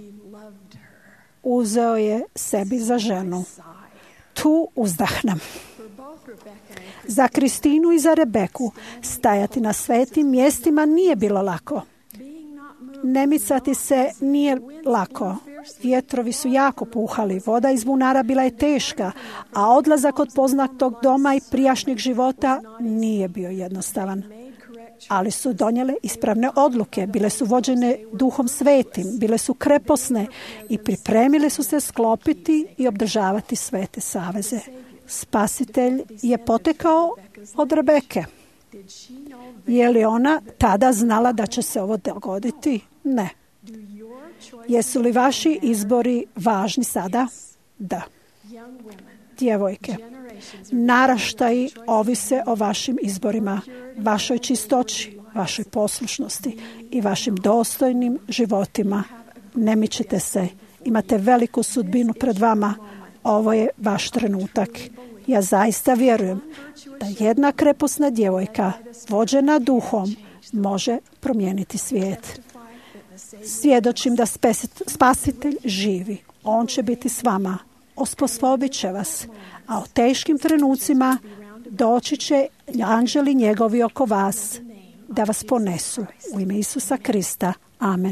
uzeo je sebi za ženu. Tu uzdahnem. Za Kristinu i za Rebeku stajati na svetim mjestima nije bilo lako. Ne micati se nije lako. Vjetrovi su jako puhali, voda iz bunara bila je teška, a odlazak od poznatog doma i prijašnjeg života nije bio jednostavan. Ali su donijele ispravne odluke, bile su vođene duhom svetim, bile su kreposne i pripremile su se sklopiti i obdržavati svete saveze. Spasitelj je potekao od Rebeke. Je li ona tada znala da će se ovo dogoditi? Ne. Jesu li vaši izbori važni sada? Da. Djevojke, naraštaji ovise o vašim izborima, vašoj čistoći, vašoj poslušnosti i vašim dostojnim životima. Ne mičite se, imate veliku sudbinu pred vama. Ovo je vaš trenutak. Ja zaista vjerujem da jedna kreposna djevojka, vođena duhom, može promijeniti svijet. Svjedočim da Spasitelj živi. On će biti s vama. Osposobit će vas. A u teškim trenucima doći će anđeli njegovi oko vas da vas ponesu. U ime Isusa Krista. Amen.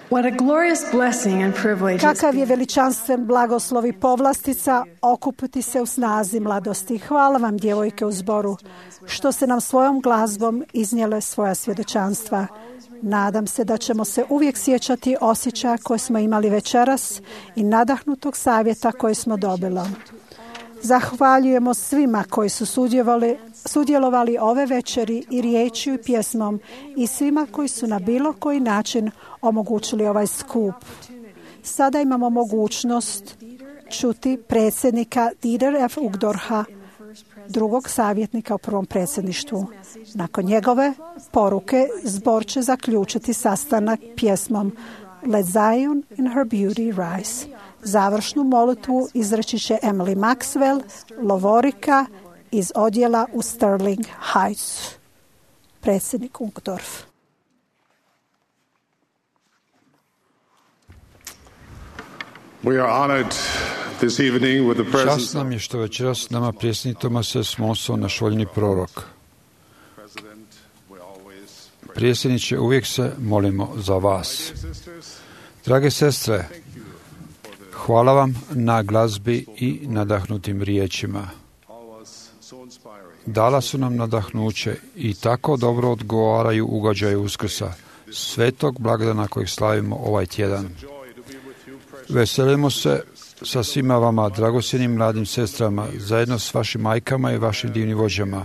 What a glorious blessing and privilege. Kakav je veličanstven blagoslov i povlastica okupiti se u snazi mladosti. Hvala vam, djevojke u zboru, što ste nam svojom glazbom iznijele svoja svjedočanstva. Nadam se da ćemo se uvijek sjećati osjećaja koje smo imali večeras i nadahnutog savjeta koje smo dobili. Zahvaljujemo svima koji su sudjelovali, sudjelovali ove večeri i riječju i pjesmom i svima koji su na bilo koji način omogućili ovaj skup. Sada imamo mogućnost čuti predsjednika Dieter F. Uchtdorfa, drugog savjetnika u prvom predsjedništvu. Nakon njegove poruke zbor će zaključiti sastanak pjesmom Let Zion in her beauty rise. Završnu molitvu izreći će Emily Maxwell, lovorika iz odjela u Sterling Heights. Predsjednik Uchtdorf. We are honored this evening with the presence. Čast nam je što večeras s nama predsjednik Thomas S. Monson, naš voljeni prorok. Predsjedniče, uvijek se molimo za vas. Drage sestre, hvala vam na glazbi i nadahnutim riječima. Dala su nam nadahnuće i tako dobro odgovaraju ugađaju Uskrsa, svetog blagdana kojeg slavimo ovaj tjedan. Veselimo se sa svima vama, dragocjenim mladim sestrama, zajedno s vašim majkama i vašim divnim vođama.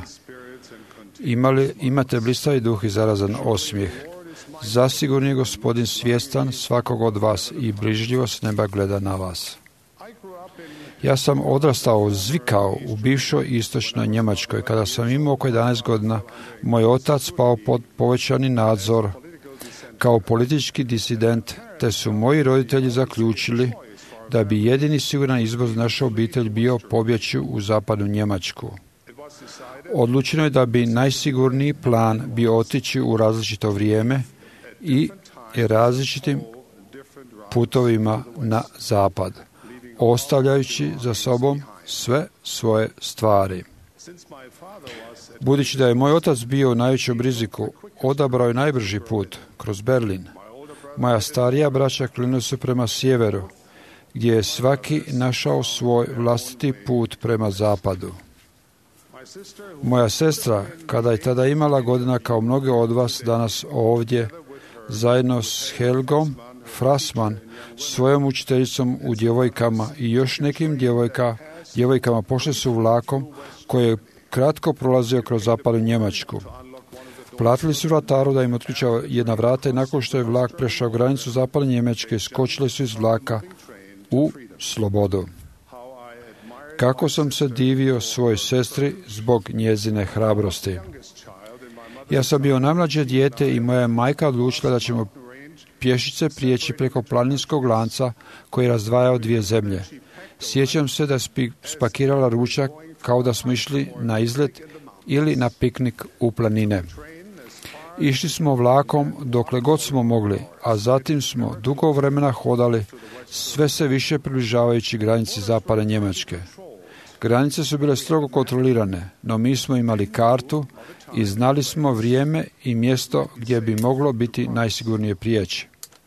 Imali, imate blistavi duh i zarazan osmijeh. Zasigurno je Gospodin svjestan svakog od vas i brižljivo s neba gleda na vas. Ja sam odrastao, zvikao u bivšoj istočnoj Njemačkoj. Kada sam imao oko jedanaest godina, moj otac pao pod povećani nadzor kao politički disident, te su moji roditelji zaključili da bi jedini siguran izbor za našu obitelj bio pobjeći u zapadnu Njemačku. Odlučeno je da bi najsigurniji plan bio otići u različito vrijeme i različitim putovima na zapad, ostavljajući za sobom sve svoje stvari. Budući da je moj otac bio u najvećem riziku, odabrao je najbrži put kroz Berlin. Moja starija braća krenuli su prema sjeveru, gdje je svaki našao svoj vlastiti put prema zapadu. Moja sestra, kada je tada imala godina kao mnoge od vas danas ovdje, zajedno s Helgom Frasman, svojom učiteljicom u djevojkama i još nekim djevojka, djevojkama pošle su vlakom koji je kratko prolazio kroz zapadnu Njemačku. Platili su vrataru da im otključa jedna vrata i nakon što je vlak prešao granicu zapadne Njemačke, skočili su iz vlaka u slobodu. Kako sam se divio svojoj sestri zbog njezine hrabrosti. Ja sam bio najmlađe dijete i moja majka odlučila da ćemo pješice prijeći preko planinskog lanca koji je razdvajao dvije zemlje. Sjećam se da je spakirala ručak kao da smo išli na izlet ili na piknik u planine. Išli smo vlakom dokle god smo mogli, a zatim smo dugo vremena hodali, sve se više približavajući granici zapadne Njemačke. Granice su bile strogo kontrolirane, no mi smo imali kartu i znali smo vrijeme i mjesto gdje bi moglo biti najsigurnije prijeći.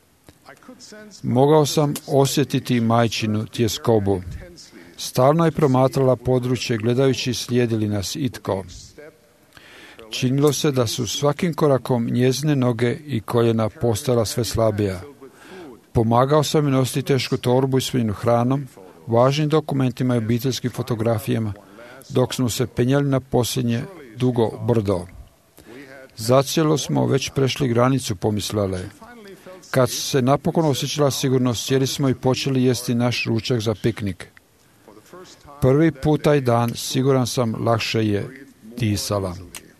Mogao sam osjetiti majčinu tjeskobu. Stalno je promatrala područje gledajući slijedili nas itko. Činilo se da su svakim korakom njezine noge i koljena postala sve slabija. Pomagao sam mi nositi tešku torbu ispunjenu hranom, važnim dokumentima i obiteljskim fotografijama, dok smo se penjali na posljednje dugo brdo. Zacijelo smo već prešli granicu, pomislila je. Kad se napokon osjećala sigurnost, sjeli smo i počeli jesti naš ručak za piknik. Prvi put taj dan, siguran sam, lakše je disala.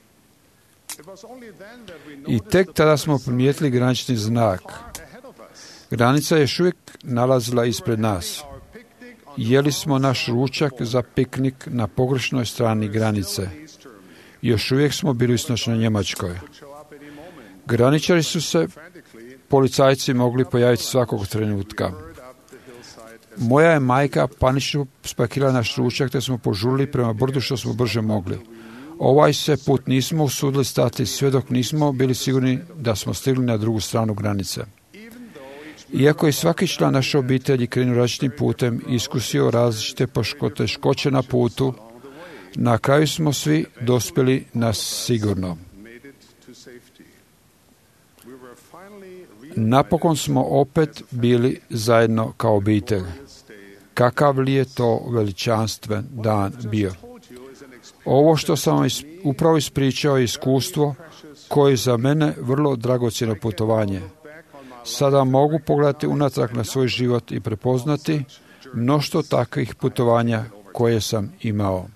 I tek tada smo primijetili granični znak. Granica je još uvijek nalazila ispred nas. Jeli smo naš ručak za piknik na pogrešnoj strani granice. Još uvijek smo bili u istočnoj Njemačkoj. Graničari su se policajci mogli pojaviti svakog trenutka. Moja je majka panično spakirala naš ručak, te smo požurili prema brdu što smo brže mogli. Ovaj se put nismo usudili stati sve dok nismo bili sigurni da smo stigli na drugu stranu granice. Iako je svaki član naše obitelji krenuo različitim putem, iskusio različite poteškoće na putu, na kraju smo svi dospjeli na sigurno. Napokon smo opet bili zajedno kao obitelj. Kakav li je to veličanstven dan bio? Ovo što sam vam upravo ispričao je iskustvo koje je za mene vrlo dragocjeno putovanje. Sada mogu pogledati unatrag na svoj život i prepoznati mnoštvo takvih putovanja koje sam imao.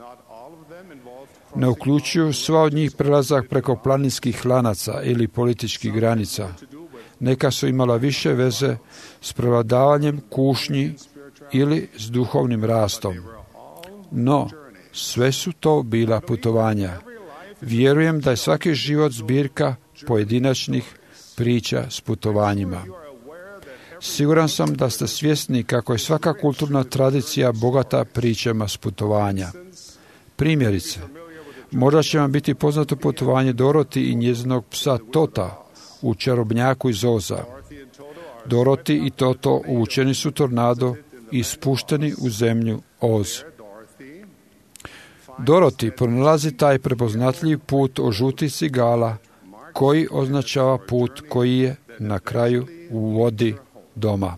Ne uključuju sva od njih prelazak preko planinskih lanaca ili političkih granica. Neka su imala više veze s prevladavanjem kušnji ili s duhovnim rastom. No, sve su to bila putovanja. Vjerujem da je svaki život zbirka pojedinačnih priča s putovanjima. Siguran sam da ste svjesni kako je svaka kulturna tradicija bogata pričama s putovanja. Primjerice, možda će vam biti poznato putovanje Doroti i njezinog psa Tota u Čarobnjaku iz Oza. Doroti i Toto uvučeni su tornado i spušteni u zemlju Oz. Doroti pronalazi taj prepoznatljiv put o žutih cigala koji označava put koji je na kraju u vodi doma.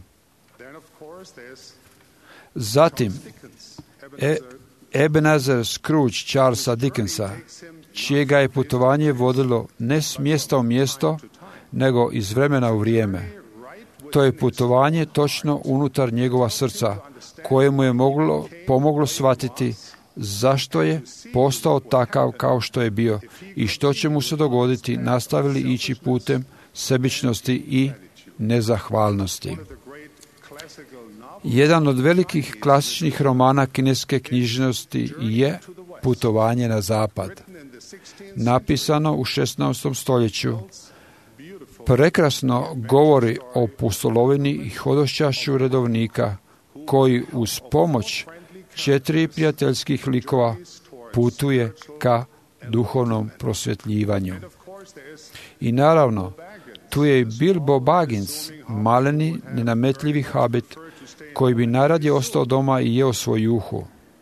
Zatim, e, Ebenezer Scrooge Charlesa Dickensa, čijega je putovanje vodilo ne s mjesta u mjesto, nego iz vremena u vrijeme. To je putovanje točno unutar njegova srca, koje mu je moglo, pomoglo shvatiti zašto je postao takav kao što je bio i što će mu se dogoditi nastavili ići putem sebičnosti i nezahvalnosti. Jedan od velikih klasičnih romana kineske književnosti je Putovanje na zapad. Napisano u šesnaestom stoljeću, prekrasno govori o pustolovini i hodošćašću redovnika koji uz pomoć četiri prijateljskih likova putuje ka duhovnom prosvjetljivanju. I naravno, tu je i Bilbo Baggins, maleni, nenametljivi habit koji bi najradije ostao doma i jeo svoj juhu.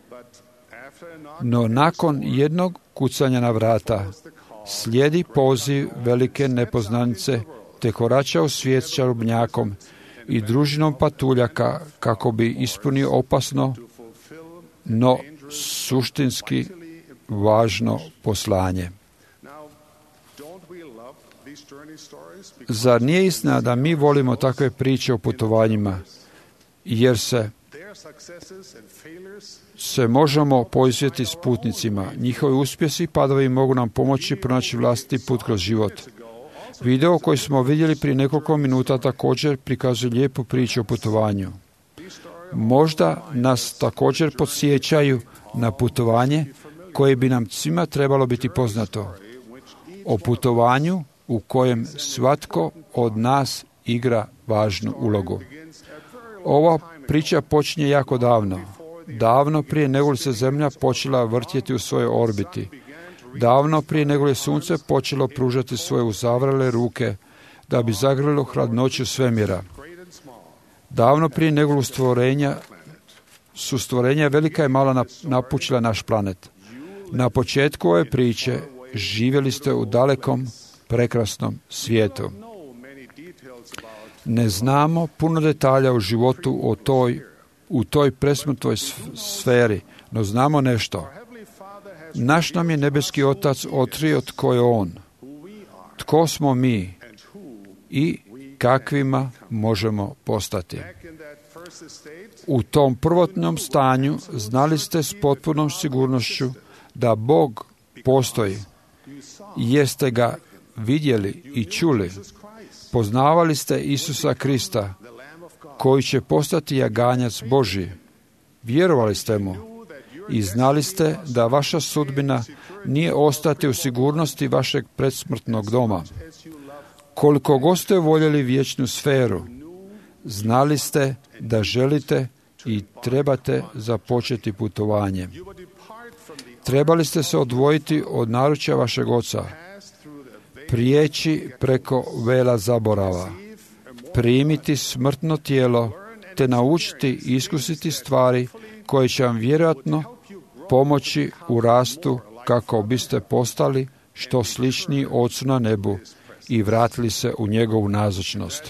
No nakon jednog kucanja na vrata slijedi poziv velike nepoznanice te korača u svijet s čarobnjakom i družinom patuljaka kako bi ispunio opasno, no suštinski važno poslanje. Zar nije istina da mi volimo takve priče o putovanjima, jer se se možemo poisvjeti s putnicima. Njihovi uspjesi i padovi mogu nam pomoći pronaći vlastiti put kroz život. Video koji smo vidjeli prije nekoliko minuta također prikazuje lijepu priču o putovanju. Možda nas također podsjećaju na putovanje koje bi nam svima trebalo biti poznato. O putovanju u kojem svatko od nas igra važnu ulogu. Ova priča počinje jako davno. Davno prije nego li se Zemlja počela vrtjeti u svojoj orbiti. Davno prije nego li je Sunce počelo pružati svoje uzavrele ruke da bi zagrlilo hladnoću svemira. Davno prije nego li stvorenja su stvorenja velika i mala napučila naš planet. Na početku ove priče živjeli ste u dalekom, prekrasnom svijetu. Ne znamo puno detalja o životu o toj, u toj presmrtnoj sferi, no znamo nešto. Naš nam je nebeski Otac otkrio tko je On, tko smo mi i kakvima možemo postati. U tom prvotnom stanju znali ste s potpunom sigurnošću da Bog postoji, jer ste ga vidjeli i čuli. Poznavali ste Isusa Krista, koji će postati jaganjac Božji. Vjerovali ste mu i znali ste da vaša sudbina nije ostati u sigurnosti vašeg predsmrtnog doma. Koliko god ste voljeli vječnu sferu, znali ste da želite i trebate započeti putovanje. Trebali ste se odvojiti od naručja vašeg oca, prijeći preko vela zaborava, primiti smrtno tijelo, te naučiti i iskusiti stvari koje će vam vjerojatno pomoći u rastu kako biste postali što sličniji Ocu na nebu i vratili se u njegovu nazočnost.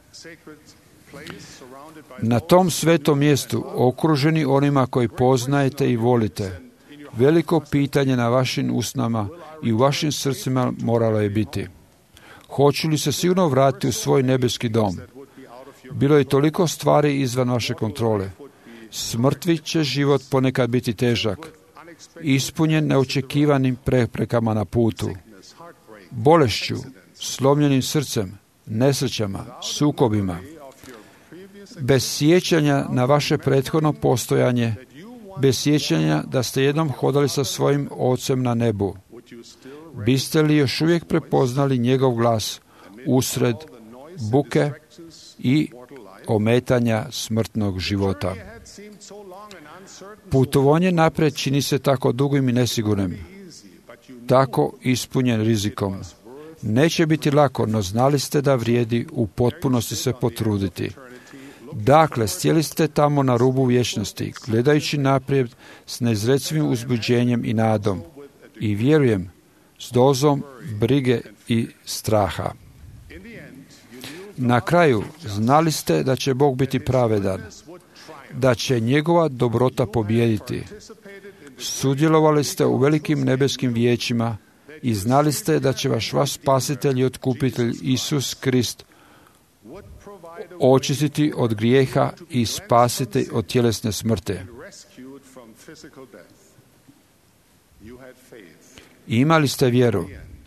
Na tom svetom mjestu, okruženi onima koji poznajete i volite, veliko pitanje na vašim usnama i u vašim srcima moralo je biti: hoću li se sigurno vratiti u svoj nebeski dom? Bilo je toliko stvari izvan vaše kontrole. Smrtvi će život ponekad biti težak, ispunjen neočekivanim preprekama na putu, bolešću, slomljenim srcem, nesrećama, sukobima. Bez sjećanja na vaše prethodno postojanje, bez sjećanja da ste jednom hodali sa svojim Ocem na nebu, biste li još uvijek prepoznali njegov glas usred buke i ometanja smrtnog života? Putovanje naprijed čini se tako dugim i nesigurnim, tako ispunjen rizikom. Neće biti lako, no znali ste da vrijedi u potpunosti se potruditi. Dakle, sjeli ste tamo na rubu vječnosti, gledajući naprijed s neizrecivim uzbuđenjem i nadom. I vjerujem, s dozom brige i straha. Na kraju, znali ste da će Bog biti pravedan, da će njegova dobrota pobijediti. Sudjelovali ste u velikim nebeskim vijećima i znali ste da će vaš vaš spasitelj i otkupitelj Isus Krist očistiti od grijeha i spasiti od tjelesne smrti. Imali ste vjeru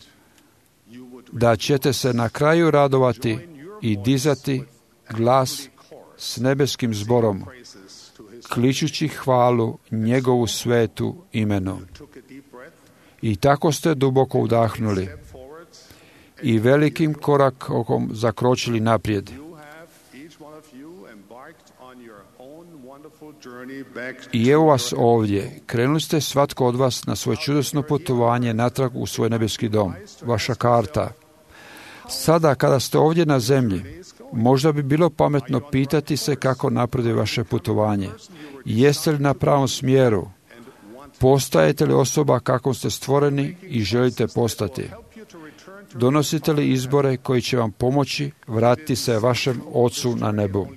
da ćete se na kraju radovati i dizati glas s nebeskim zborom, kličući hvalu njegovu svetu imenu. I tako ste duboko udahnuli i velikim korakom zakročili naprijed. I evo vas ovdje, krenuli ste svatko od vas na svoje čudesno putovanje natrag u svoj nebeski dom, vaša karta. Sada, kada ste ovdje na zemlji, možda bi bilo pametno pitati se kako napreduje vaše putovanje. Jeste li na pravom smjeru? Postajete li osoba kakvom ste stvoreni i želite postati? Donosite li izbore koji će vam pomoći vratiti se vašem Ocu na nebu?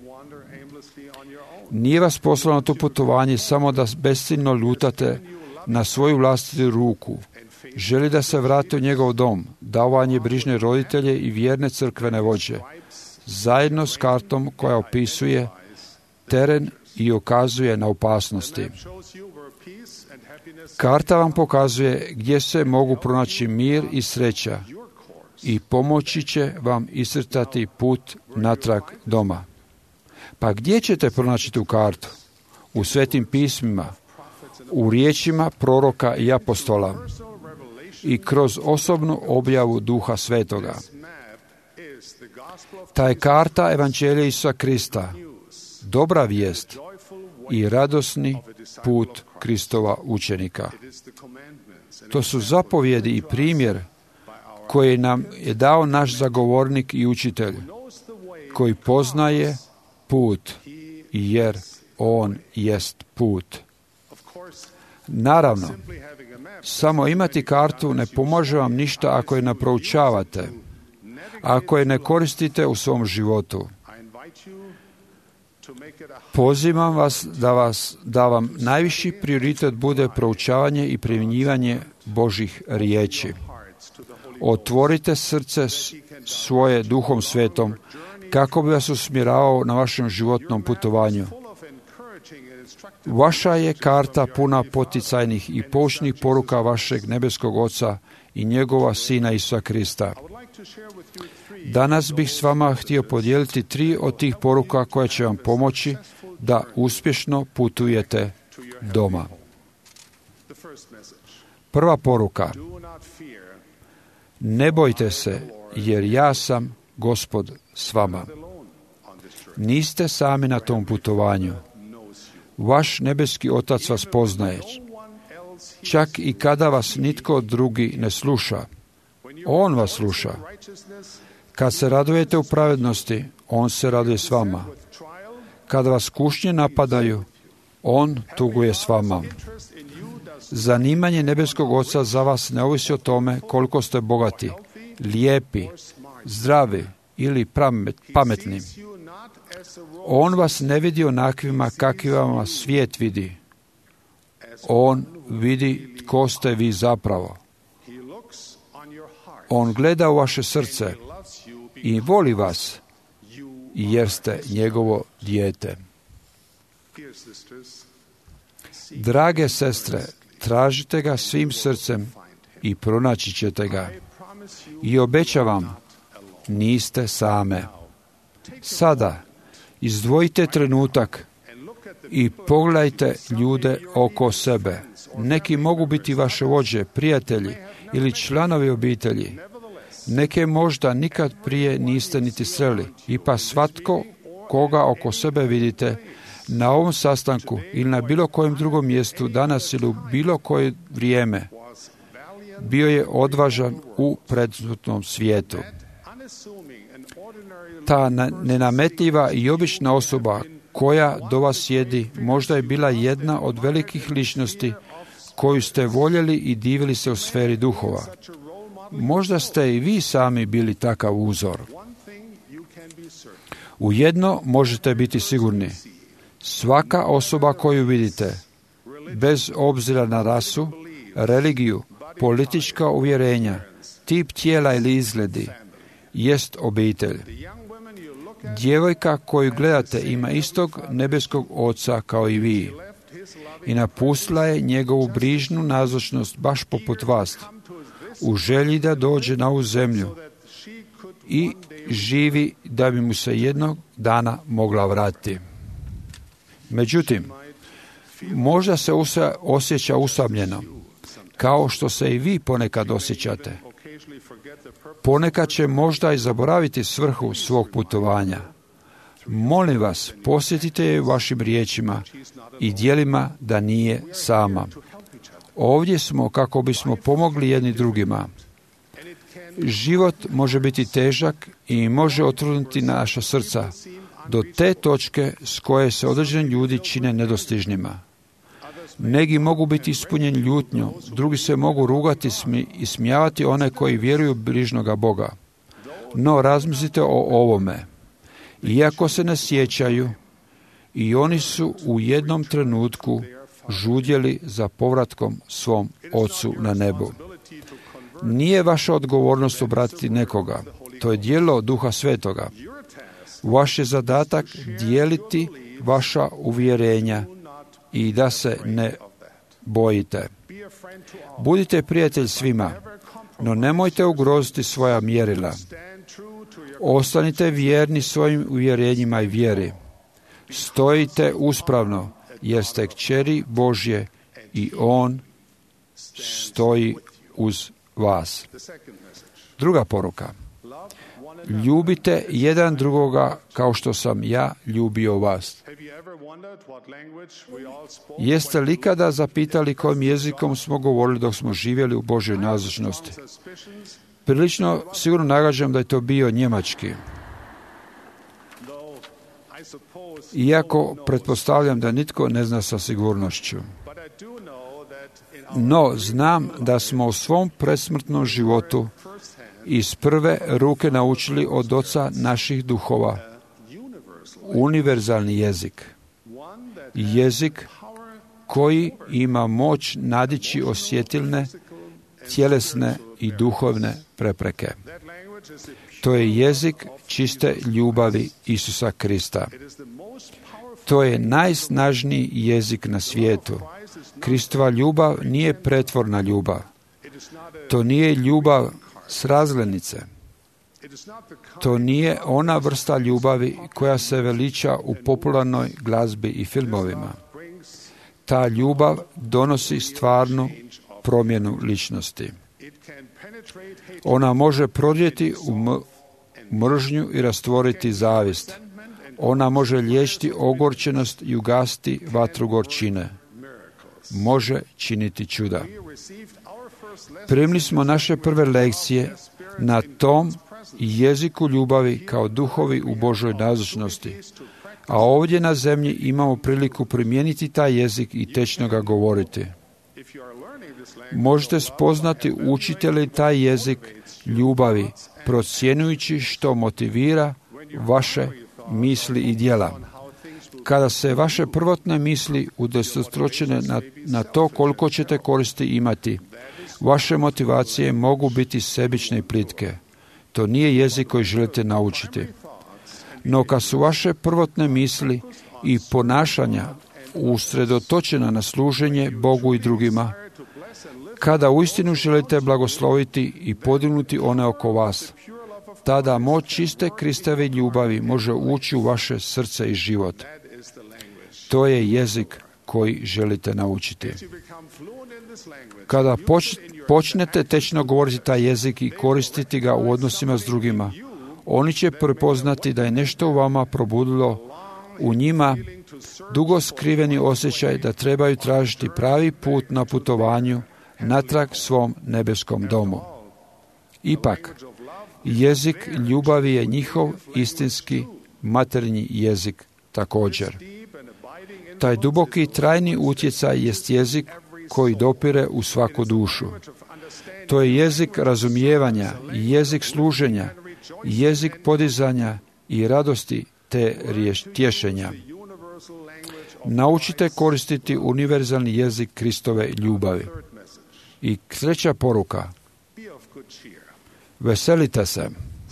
Nije vas poslao na to putovanje samo da besciljno lutate na svoju vlastitu ruku. Želi da se vrati u njegov dom, dao vam je brižne roditelje i vjerne crkvene vođe, zajedno s kartom koja opisuje teren i ukazuje na opasnosti. Karta vam pokazuje gdje se mogu pronaći mir i sreća i pomoći će vam iscrtati put natrag doma. Pa gdje ćete pronaći tu kartu? U svetim pismima, u riječima proroka i apostola i kroz osobnu objavu Duha Svetoga. Ta je karta Evanđelja Isusa Krista, dobra vijest i radosni put Kristova učenika. To su zapovjedi i primjer koje nam je dao naš zagovornik i učitelj, koji poznaje put, jer on jest put. Naravno, samo imati kartu ne pomaže vam ništa ako je ne proučavate, ako je ne koristite u svom životu. Pozivam vas da, vas da vam najviši prioritet bude proučavanje i primjenjivanje Božih riječi. Otvorite srce svoje Duhom Svetom kako bi vas usmjeravao na vašem životnom putovanju. Vaša je karta puna poticajnih i poučnih poruka vašeg nebeskog Oca i njegova Sina Isusa Krista. Danas bih s vama htio podijeliti tri od tih poruka koje će vam pomoći da uspješno putujete doma. Prva poruka. Ne bojte se, jer ja sam Gospod s vama. Niste sami na tom putovanju. Vaš nebeski Otac vas poznaje. Čak i kada vas nitko drugi ne sluša, On vas sluša. Kad se radujete u pravednosti, On se raduje s vama. Kad vas kušnje napadaju, On tuguje s vama. Zanimanje nebeskog Oca za vas ne ovisi o tome koliko ste bogati, lijepi, zdravi ili pametni. On vas ne vidi onakvima kakvima vas svijet vidi. On vidi tko ste vi zapravo. On gleda u vaše srce i voli vas jer ste njegovo dijete. Drage sestre, tražite ga svim srcem i pronaći ćete ga. I obećavam, niste same. Sada, izdvojite trenutak i pogledajte ljude oko sebe. Neki mogu biti vaše vođe, prijatelji ili članovi obitelji. Neke možda nikad prije niste niti sreli. I pa svatko koga oko sebe vidite na ovom sastanku ili na bilo kojem drugom mjestu danas ili u bilo koje vrijeme bio je odvažan u predsutnom svijetu. Ta nenametljiva i obična osoba koja do vas sjedi možda je bila jedna od velikih ličnosti koju ste voljeli i divili se u sferi duhova. Možda ste i vi sami bili takav uzor. U jedno možete biti sigurni. Svaka osoba koju vidite, bez obzira na rasu, religiju, politička uvjerenja, tip tijela ili izgledi, jest obitelj. Djevojka koju gledate ima istog nebeskog Oca kao i vi i napustila je njegovu brižnu nazočnost baš poput vas, u želji da dođe na ovu zemlju i živi da bi mu se jednog dana mogla vratiti. Međutim, možda se osjeća usamljeno, kao što se i vi ponekad osjećate. Ponekad će možda i zaboraviti svrhu svog putovanja. Molim vas, posjetite je vašim riječima i djelima da nije sama. Ovdje smo kako bismo pomogli jedni drugima. Život može biti težak i može otruditi naša srca do te točke s koje se određeni ljudi čine nedostižnima. Neki mogu biti ispunjeni ljutnjom, drugi se mogu rugati i smijavati one koji vjeruju bližnoga Boga. No, razmislite o ovome. Iako se ne sjećaju, i oni su u jednom trenutku žudjeli za povratkom svom Ocu na nebu. Nije vaša odgovornost obratiti nekoga. To je djelo Duha Svetoga. Vaš je zadatak dijeliti vaša uvjerenja i da se ne bojite. Budite prijatelj svima, no nemojte ugroziti svoja mjerila. Ostanite vjerni svojim uvjerenjima i vjeri. Stojite uspravno, jer ste kćeri Božje i On stoji uz vas. Druga poruka. Ljubite jedan drugoga kao što sam ja ljubio vas. Jeste li kada zapitali kojim jezikom smo govorili dok smo živjeli u Božjoj nazočnosti? Prilično sigurno nagađam da je to bio njemački. Iako pretpostavljam da nitko ne zna sa sigurnošću. No, znam da smo u svom presmrtnom životu iz prve ruke naučili od Oca naših duhova univerzalni jezik. Jezik koji ima moć nadići osjetilne, tjelesne i duhovne prepreke. To je jezik čiste ljubavi Isusa Krista. To je najsnažniji jezik na svijetu. Kristova ljubav nije pretvorna ljubav. To nije ljubav s razglednice. To nije ona vrsta ljubavi koja se veliča u popularnoj glazbi i filmovima. Ta ljubav donosi stvarnu promjenu ličnosti. Ona može prodrijeti u mržnju i rastvoriti zavist. Ona može liječiti ogorčenost i ugasiti vatru gorčine. Može činiti čuda. Primili smo naše prve lekcije na tom i jeziku ljubavi kao duhovi u Božoj nazočnosti. A ovdje na zemlji imamo priliku primijeniti taj jezik i tečno ga govoriti. Možete spoznati učite li taj jezik ljubavi, procjenujući što motivira vaše misli i djela. Kada se vaše prvotne misli udesetostručene na, na to koliko ćete koristi imati, vaše motivacije mogu biti sebične i plitke. To nije jezik koji želite naučiti. No kad su vaše prvotne misli i ponašanja usredotočena na služenje Bogu i drugima, kada uistinu želite blagosloviti i podignuti one oko vas, tada moć čiste Kristove ljubavi može ući u vaše srce i život. To je jezik koji želite naučiti. Kada počnete tečno govoriti taj jezik i koristiti ga u odnosima s drugima, oni će prepoznati da je nešto u vama probudilo u njima dugo skriveni osjećaj da trebaju tražiti pravi put na putovanju natrag svom nebeskom domu. Ipak, jezik ljubavi je njihov istinski materinji jezik također. Taj duboki i trajni utjecaj jest jezik koji dopire u svaku dušu. To je jezik razumijevanja, jezik služenja, jezik podizanja i radosti te tješenja. Naučite koristiti univerzalni jezik Kristove ljubavi. I treća poruka. Veselite se.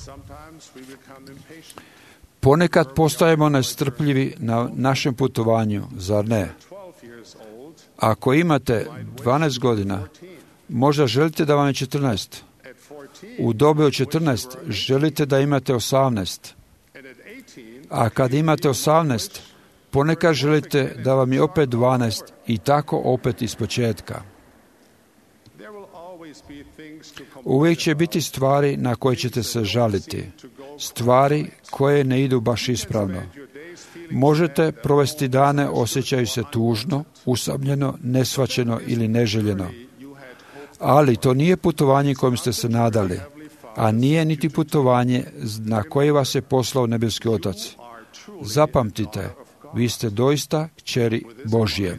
Ponekad postajemo nestrpljivi na našem putovanju, zar ne? Ako imate dvanaest godina, možda želite da vam je četrnaest. U dobi od četrnaest želite da imate osamnaest. A kad imate osamnaest, ponekad želite da vam je opet dvanaest i tako opet iz početka. Uvijek će biti stvari na koje ćete se žaliti, stvari koje ne idu baš ispravno. Možete provesti dane osjećaju se tužno, usamljeno, nesvaćeno ili neželjeno. Ali to nije putovanje kojim ste se nadali, a nije niti putovanje na koje vas je poslao nebeski Otac. Zapamtite, vi ste doista kćeri Božje.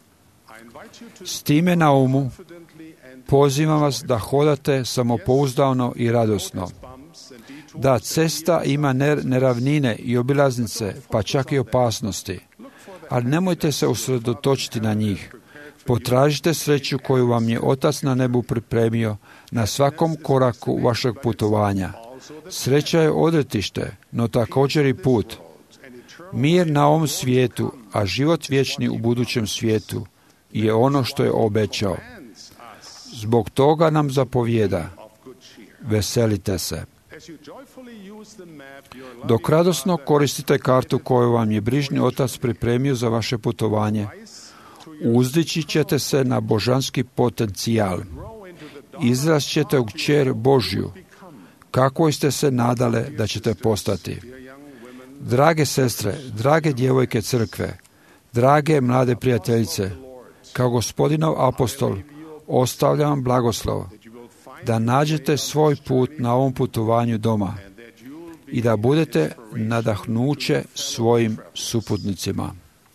S time na umu, pozivam vas da hodate samopouzdano i radosno. Da cesta ima neravnine i obilaznice, pa čak i opasnosti. Ali nemojte se usredotočiti na njih. Potražite sreću koju vam je Otac na nebu pripremio na svakom koraku vašeg putovanja. Sreća je odretište, no također i put. Mir na ovom svijetu, a život vječni u budućem svijetu je ono što je obećao. Zbog toga nam zapovijeda, veselite se. Dok radosno koristite kartu koju vam je brižni Otac pripremio za vaše putovanje, uzdići ćete se na božanski potencijal. Izrast ćete u kćer Božju, kako ste se nadale da ćete postati. Drage sestre, drage djevojke crkve, drage mlade prijateljice, kao Gospodinov apostol, ostavljam vam blagoslov da nađete svoj put na ovom putovanju doma i da budete nadahnuće svojim suputnicima.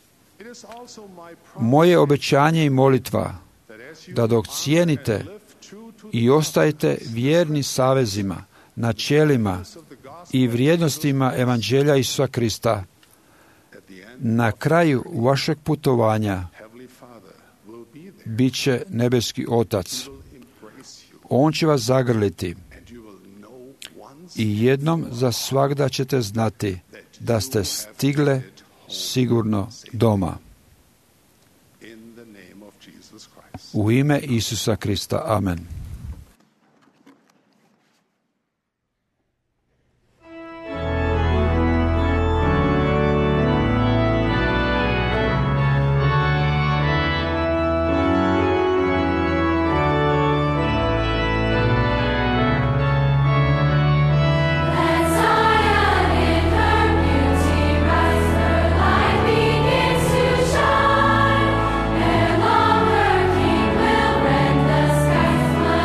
Moje obećanje i molitva da dok cijenite i ostajete vjerni savezima, načelima i vrijednostima Evanđelja Isusa Krista, na kraju vašeg putovanja bit će nebeski Otac. On će vas zagrliti i jednom za svagda ćete znati da ste stigle sigurno doma. U ime Isusa Krista. Amen. Begins to shine, and on her King will rend the skies.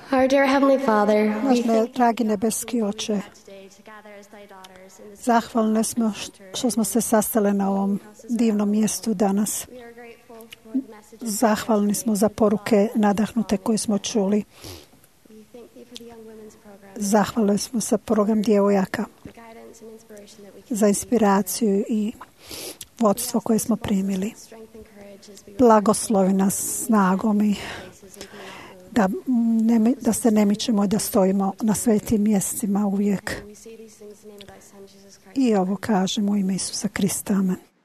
Our dear Heavenly Father, Naš we ne, thank dragi nebeski Oče, you today to gather as thy daughters in this zahvalne smo što smo se sastale na ovom divnom mjestu danas. We are grateful for the messages. Zahvalni smo za poruke nadahnute koje smo čuli. We thank thee for the young women's program, Zahvalni smo za program djevojaka, the guidance and inspiration that we can za inspiraciju i vodstvo koje smo primili. strength and courage as we Blagoslovi nas snagom i places and be not moved. da, ne, mi- da se ne mičemo i da stojimo na svetim mjestima uvijek. We say these things in the name of thy Son, Jesus Christ. I ovo kažemo u ime Isusa Krista. Amen.